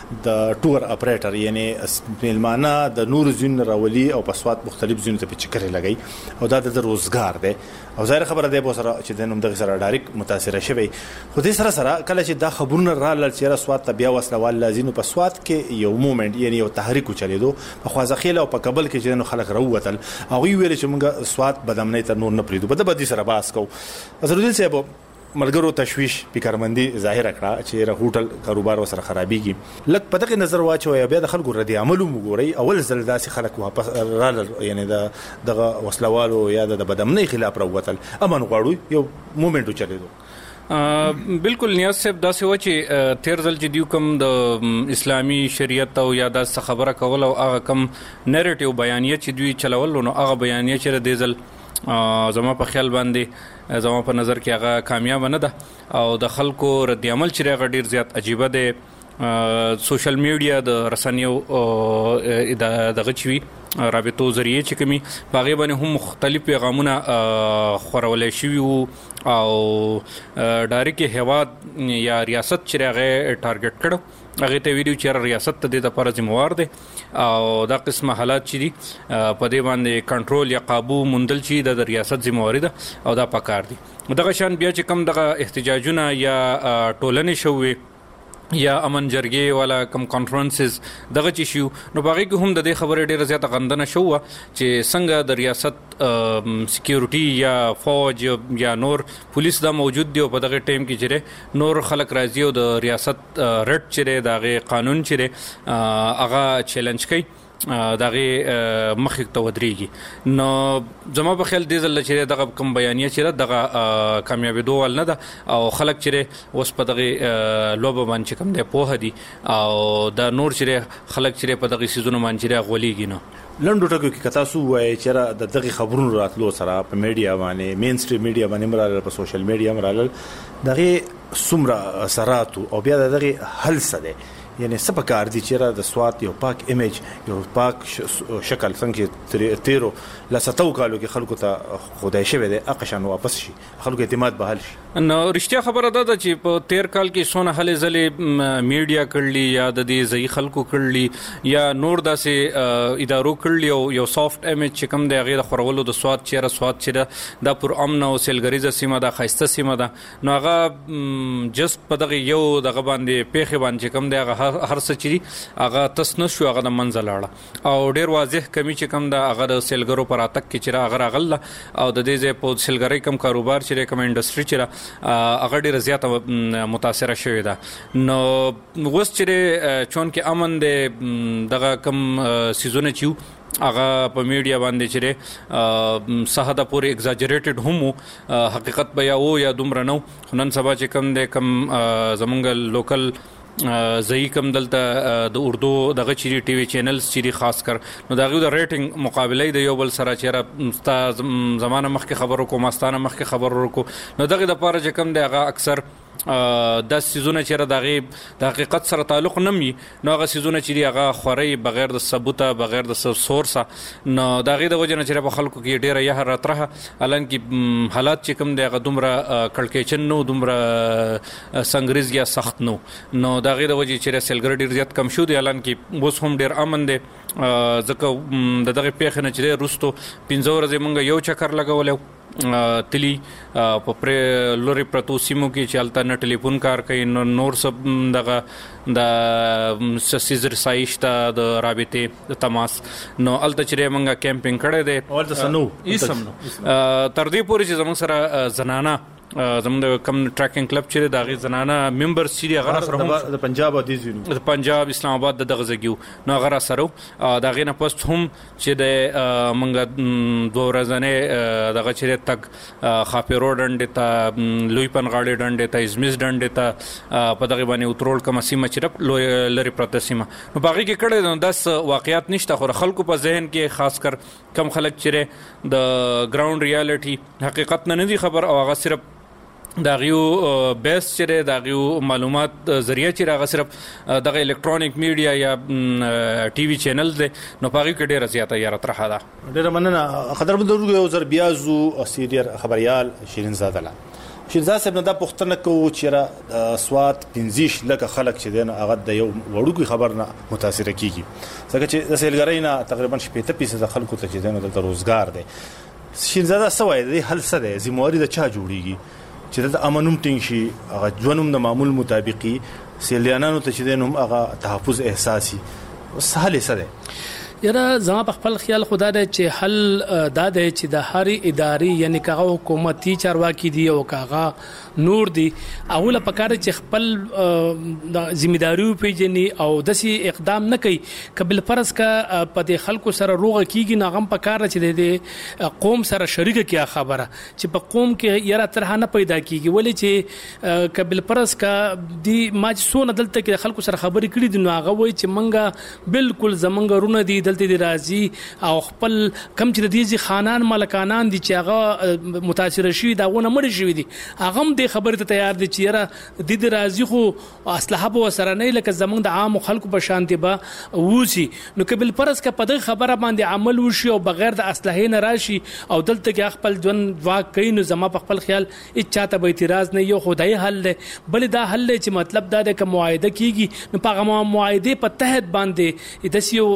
د ټور اپریټر یعنی ملمانه د نور زین راولي او په سواد مختلف زین ته چکر لګي او دا د روزګار دی او ظاهر خبره ده به سره چې د نوم دغه سره ډایرک متاثر شوی خو دې سره سره کله چې دا خبرونه را لړ چې سواد ته بیا وسلوال لازم په سواد کې یو مومنت یعنی یو تحریک چلیدو په خوازخیل او په کابل کې چې نو خلک راووتل او ویل چې موږ سواد بدامنۍ ته نور نه پریدو بده بدی سره باس کو اظهرالدین صاحب ملګرو تشويش فکرمندي ظاهر کړه چې ر هوټل کاروبار وسره خرابيږي لکه په دغه نظر واچو بیا د خلکو ردي عمل وګوري اول ځل داسې خلک واپس را یعنی د دغه وسلوالو یا د بدامنۍ خلاف راوتل امن غواړو یو مومنت چلیدو بالکل نیاز صاحب دا څه و چې تیر ځل چې دیو کوم د اسلامي شریعت او یا د خبره کول او هغه کوم نریټیو بیانیه چې دوی چلول نو هغه بیانیه چې د ځل زما په خیال باندې زما په نظر کې هغه کامیاب نه ده او د خلکو رد عمل چې هغه ډیر زیات عجیبه ده سوشل میډیا د رسنیو دغه چوي رابطو ذریعہ چې کومي باغې باندې هم مختلف پیغامونه خورولې شوی او ډایرک هواد یا ریاست چې هغه ټارګټ کړو هغه ته ویډیو چې ریاست ته د لپاره ذمہوار دي او دا قسمه حالات چې دي په دې باندې کنټرول یا قابو مندل چې د ریاست ذمہواری ده او دا پکار دي دغه شان بیا چې کم دغه احتجاجونه یا ټولنې شوې یا امن جرګې والا کم کانفرنسز دغه چې شو نو باغې کې هم د دې خبرې ډیره زیاته غندنه شو چې څنګه د ریاست سکیورټي یا فوج یا نور پولیس دا موجود دی او په دغه ټیم کې چې نور خلک راځي او د ریاست رټ چې دغه قانون چې هغه چیلنج کوي دغه مخک ته ودرېږي نو زما په خیال دې ځل چې دغه کوم بیانیه چې دغه کامیابی دوه نه ده او خلک چې اوس په دغه لوب باندې کوم دی په هدي او دا نور چې خلک چې په دغه سيزونو باندې غولېږي نو لندو ټکو کې کتا سو وای چې د دغه خبرونو راتلو سره په میډیا باندې مین سټریم میډیا باندې مرال په سوشل میډیا مرال دغه سمره اثرات او بیا دغه حل سره یعنی څه پکار دي چې را د سوات یو پاک ایمیج یو پاک شکل څنګه تیرو لساتو کالو کې خلکو ته خدای شوی دی اقشان واپس شي خلکو اعتماد بحال شي نو رښتیا خبره ده چې په تیر کال کې سونه هلې ځلې میډیا کړلی یا د دې ځای خلکو کړلی یا نور داسې ادارو کړلی او یو سافت ایمیج چې کوم دی هغه د خورولو د سواد چیرې سواد چیرې د پر امن او سیلګریزه سیمه د خاصه سیمه ده نو هغه جست په دغه یو دغه باندې پیخه باندې کوم دی هغه هر څه چي هغه تسنه شو هغه د منځ لاړه او ډیر واضح کمی چې کوم دا هغه د سیلګرو پر اتک کې چې هغه راغله او د دې ځای په سیلګری کم کاروبار چې کوم انډستری چې هغه ډیر زیاته متاثر شوی ده نو وس چې چون کې امن د دغه کم سیزونه چیو هغه په میډیا باندې چې صحه پورې ایگزاجریټډ هم حقیقت بیا او یا دومره نو نن سبا چې کم د کم زمونږ لوکل زئی کم دلته د اردو دغه چيري ټي وي چینلز چيري خاص کر نو دغه د ریټینګ مقابله د یو بل سره چیرې استاد زمانه مخکې خبرو کو ماستانه مخکې خبرو کو نو دغه د پاره چې کم دی هغه اکثر د سيزونه چې د غیب د حقیقت سره تعلق نمي نو هغه سيزونه چې هغه خوري بغیر د ثبوته بغیر د سورسه نو دغه د وجه نه چې په خلکو کې ډیره یه راتره الان کې حالات چې کوم دی هغه دومره کړکېچن نو دومره سنگریز یا سخت نو نو دغه د وجه چې سیلګر ډیر زیات کم شو دی الان کې اوس هم ډیر امن دی ځکه د دغه پیښه نه چې روستو پنځه ورځې مونږ یو چکر لګولو تلی په پر لوري پروتو سیمو کې چالتا نه ټلیفون کار کوي نو نور سب دغه د سیزر سایشتا د رابطه د تماس نو الته چې مونږه کیمپینګ کړی دی اول ته سنو ایسم نو تر دې پورې چې زموږ سره زنانه زموږ کم ټریکینګ کلب چې د غي زنانه ممبرز چې هغه سره د پنجاب د زینو د پنجاب اسلام آباد د دغه زګیو نو هغه سره د غي نه پست هم چې د منګه دوه ورځې دغه چې تک خاپی روډ ډنډ ته لوی پنغاړي ډنډ ته ازمیز ډنډ ته په دغه باندې اترول کوم سیمه چې لوی لری پرته سیمه نو باغی کې کړه نو داس واقعیت نشته خو خلکو په ذهن کې خاص کر کم خلک چې د ګراوند ریالټي حقیقت نه دي خبر او هغه صرف دا غیو بیس چې دا غیو معلومات ذریعہ چې راغ صرف دغه الکترونیک میډیا یا ټي وي چینلز دي نو پاره کې ډیره زیاته یاره ترخه ده ډیره مننه خطر بندرګو یو زر بیازو اسیریر خبريال شیرین زاده لا شیرین زاده صاحب نه دا پښتنه کو چې سوات پنځیش لکه خلک چې دین هغه د یو وړوکی خبر نه متاثر کیږي ځکه چې د سیلګرۍ نه تقریبا شپږ فیصد خلکو ته چې دین د روزګار دي شیرین زاده سوای دی حل څه دی زمواري د چا جوړیږي چې د امنوم ټینګ شي هغه ژوندوم د معمول مطابقي سیلیانانو ته چې دینهم هغه تحفظ احساسي سهل سره یاره زما په خپل خیال خدا دې چې حل دا دی چې د هرې ادارې یعنی کاغه حکومتي چارواکي دی او کاغه نور دی اوله پکاره چې خپل د ځمېداري پیژني او داسي اقدام نه کوي قبل فرض کا په د خلکو سره روغه کیږي ناغم پکاره چې د قوم سره شریک کیا خبره چې په قوم کې یاره ترانه پیدا کیږي ولې چې قبل فرض کا دی ماجسونه دلته کې خلکو سره خبرې کړې دي نو هغه وایي چې منګه بالکل زمنګ رونه دي دلته دی راځي او خپل کم چې د دې خانان ملکانان دي چې هغه متاثر شي داونه مړ شي دي هغه هم د خبرې ته تیار دي چې را د دې راځي خو اصله به وسره نه لکه زمونږ د عام خلکو په شانتي به ووسی نو قبل فرض کا په دغه خبره باندې عمل وشي او بغیر د اصله نه راشي او دلته کې خپل ژوند واک کوي نو زما په خپل خیال اچاته به اعتراض نه یو خدای حل دی بل دا حل چې مطلب دا د کوم معاهده کیږي نو په معاهده په تحت باندې د سیو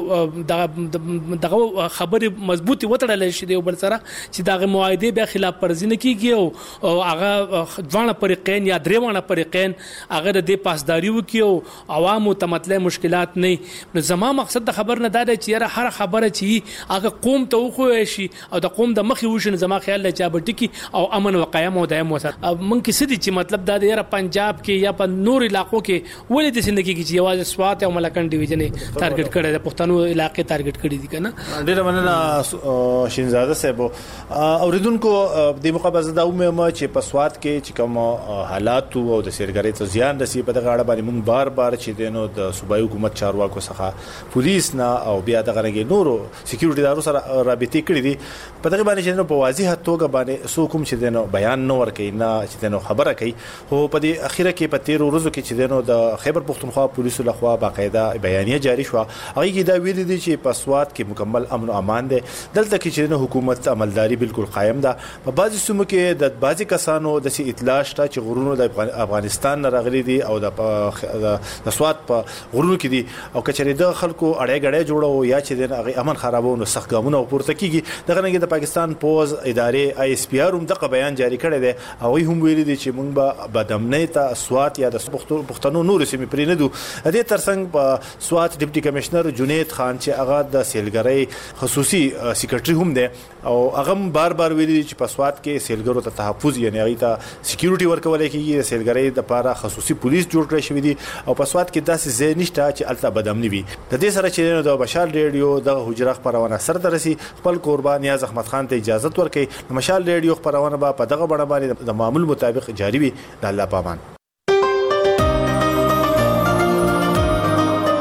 دغه خبره مضبوطی وتړل شي دی بل سره چې دغه معاهده به خلاف ورزي نه کیږي او هغه ځوان پرېقین یا دریوانه پرېقین هغه د پاسداري وکي او عوامو ته مطلب مشکلات نه نو زما مقصد د خبر نه دا دی چې هر خبره چې هغه قوم ته خو شي او د قوم د مخې وشن زما خیال لا چا بټکی او امن او قیام او دائم وسه مونږ کې سدي چې مطلب دا دی پنجاب کې یا په نور علاقو کې ولې د زندگی کې چې یوازې سوات او ملکن ډیویژن ټارګټ کړي د پښتنو علاقې ټارګټ کړی دي کنه. ډیره مننه شینزاده صاحب. اوریدونکو د مقابله دا ومه چې په سواد کې چې کوم حالات او د سیرګری ته زیان رسي په دغه اړه باندې موږ بار بار چې دینو د صوبایي حکومت چارواکو څخه پولیس نه او بیا دغه رنګ نورو سکیورټي دارو سره رابطې کړې دي په دغه باندې چې په واضح توګه باندې سو کوم چې دینو بیان نه ورکړي نه چې دینو خبره کوي. هو په دې اخیره کې په تیر ورځو کې چې دینو د خیبر پختونخوا پولیسو لخوا باقاعده بیانیه جاری شو. هغه کې دا ویل دي چې په سواد کې مکمل امن او امان دی. دلته کې چې دینو حکومت عملداري بالکل قائم ده. په بعضي سیمو کې د بعضي کسانو د سي اطلاع شته چې غرونو د افغانستان نه راغلي دي او د د سواد په غرونو کې دي او کچري د خلکو اړې غړې جوړو یا چې د هغه امن خرابونو سخت ګامونه پورته کیږي. دغه نه د پاکستان پوز ادارې آی اس پی آر هم دغه بیان جاری کړی دی او هم ویلي دي چې موږ به بدامنۍ ته سواد یا د پښتنو نور سیمې پرې نه دو. د دې ترڅنګ په سواد ډیپټي کمشنر جنید خان چې هغه د سیلګرۍ خصوصي سیکریټري هم دی او هغه بار بار ویلي دي چې په سواد کې سیلګرو ته تحفظ یعنی هغه ته سکیورټي ورکول کیږي. سیلګرۍ د لپاره خصوصي پولیس جوړ کړی شوی دي او په سواد کې داسې ځای نشته چې الته بدامني وي. د دې سره چې د مشال ریډیو د حجره خبرونه سره درسي خپل قربان نیاز احمد خان ته اجازه ورکړي. مشال ریډیو خبرونه به په دغه بڼه باندې د معمول مطابق جاری وي. د الله پامان.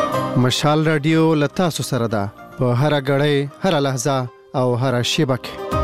مشال ریډیو لتا سره ده په هر غړې هر لحظه او هر شیبه کې.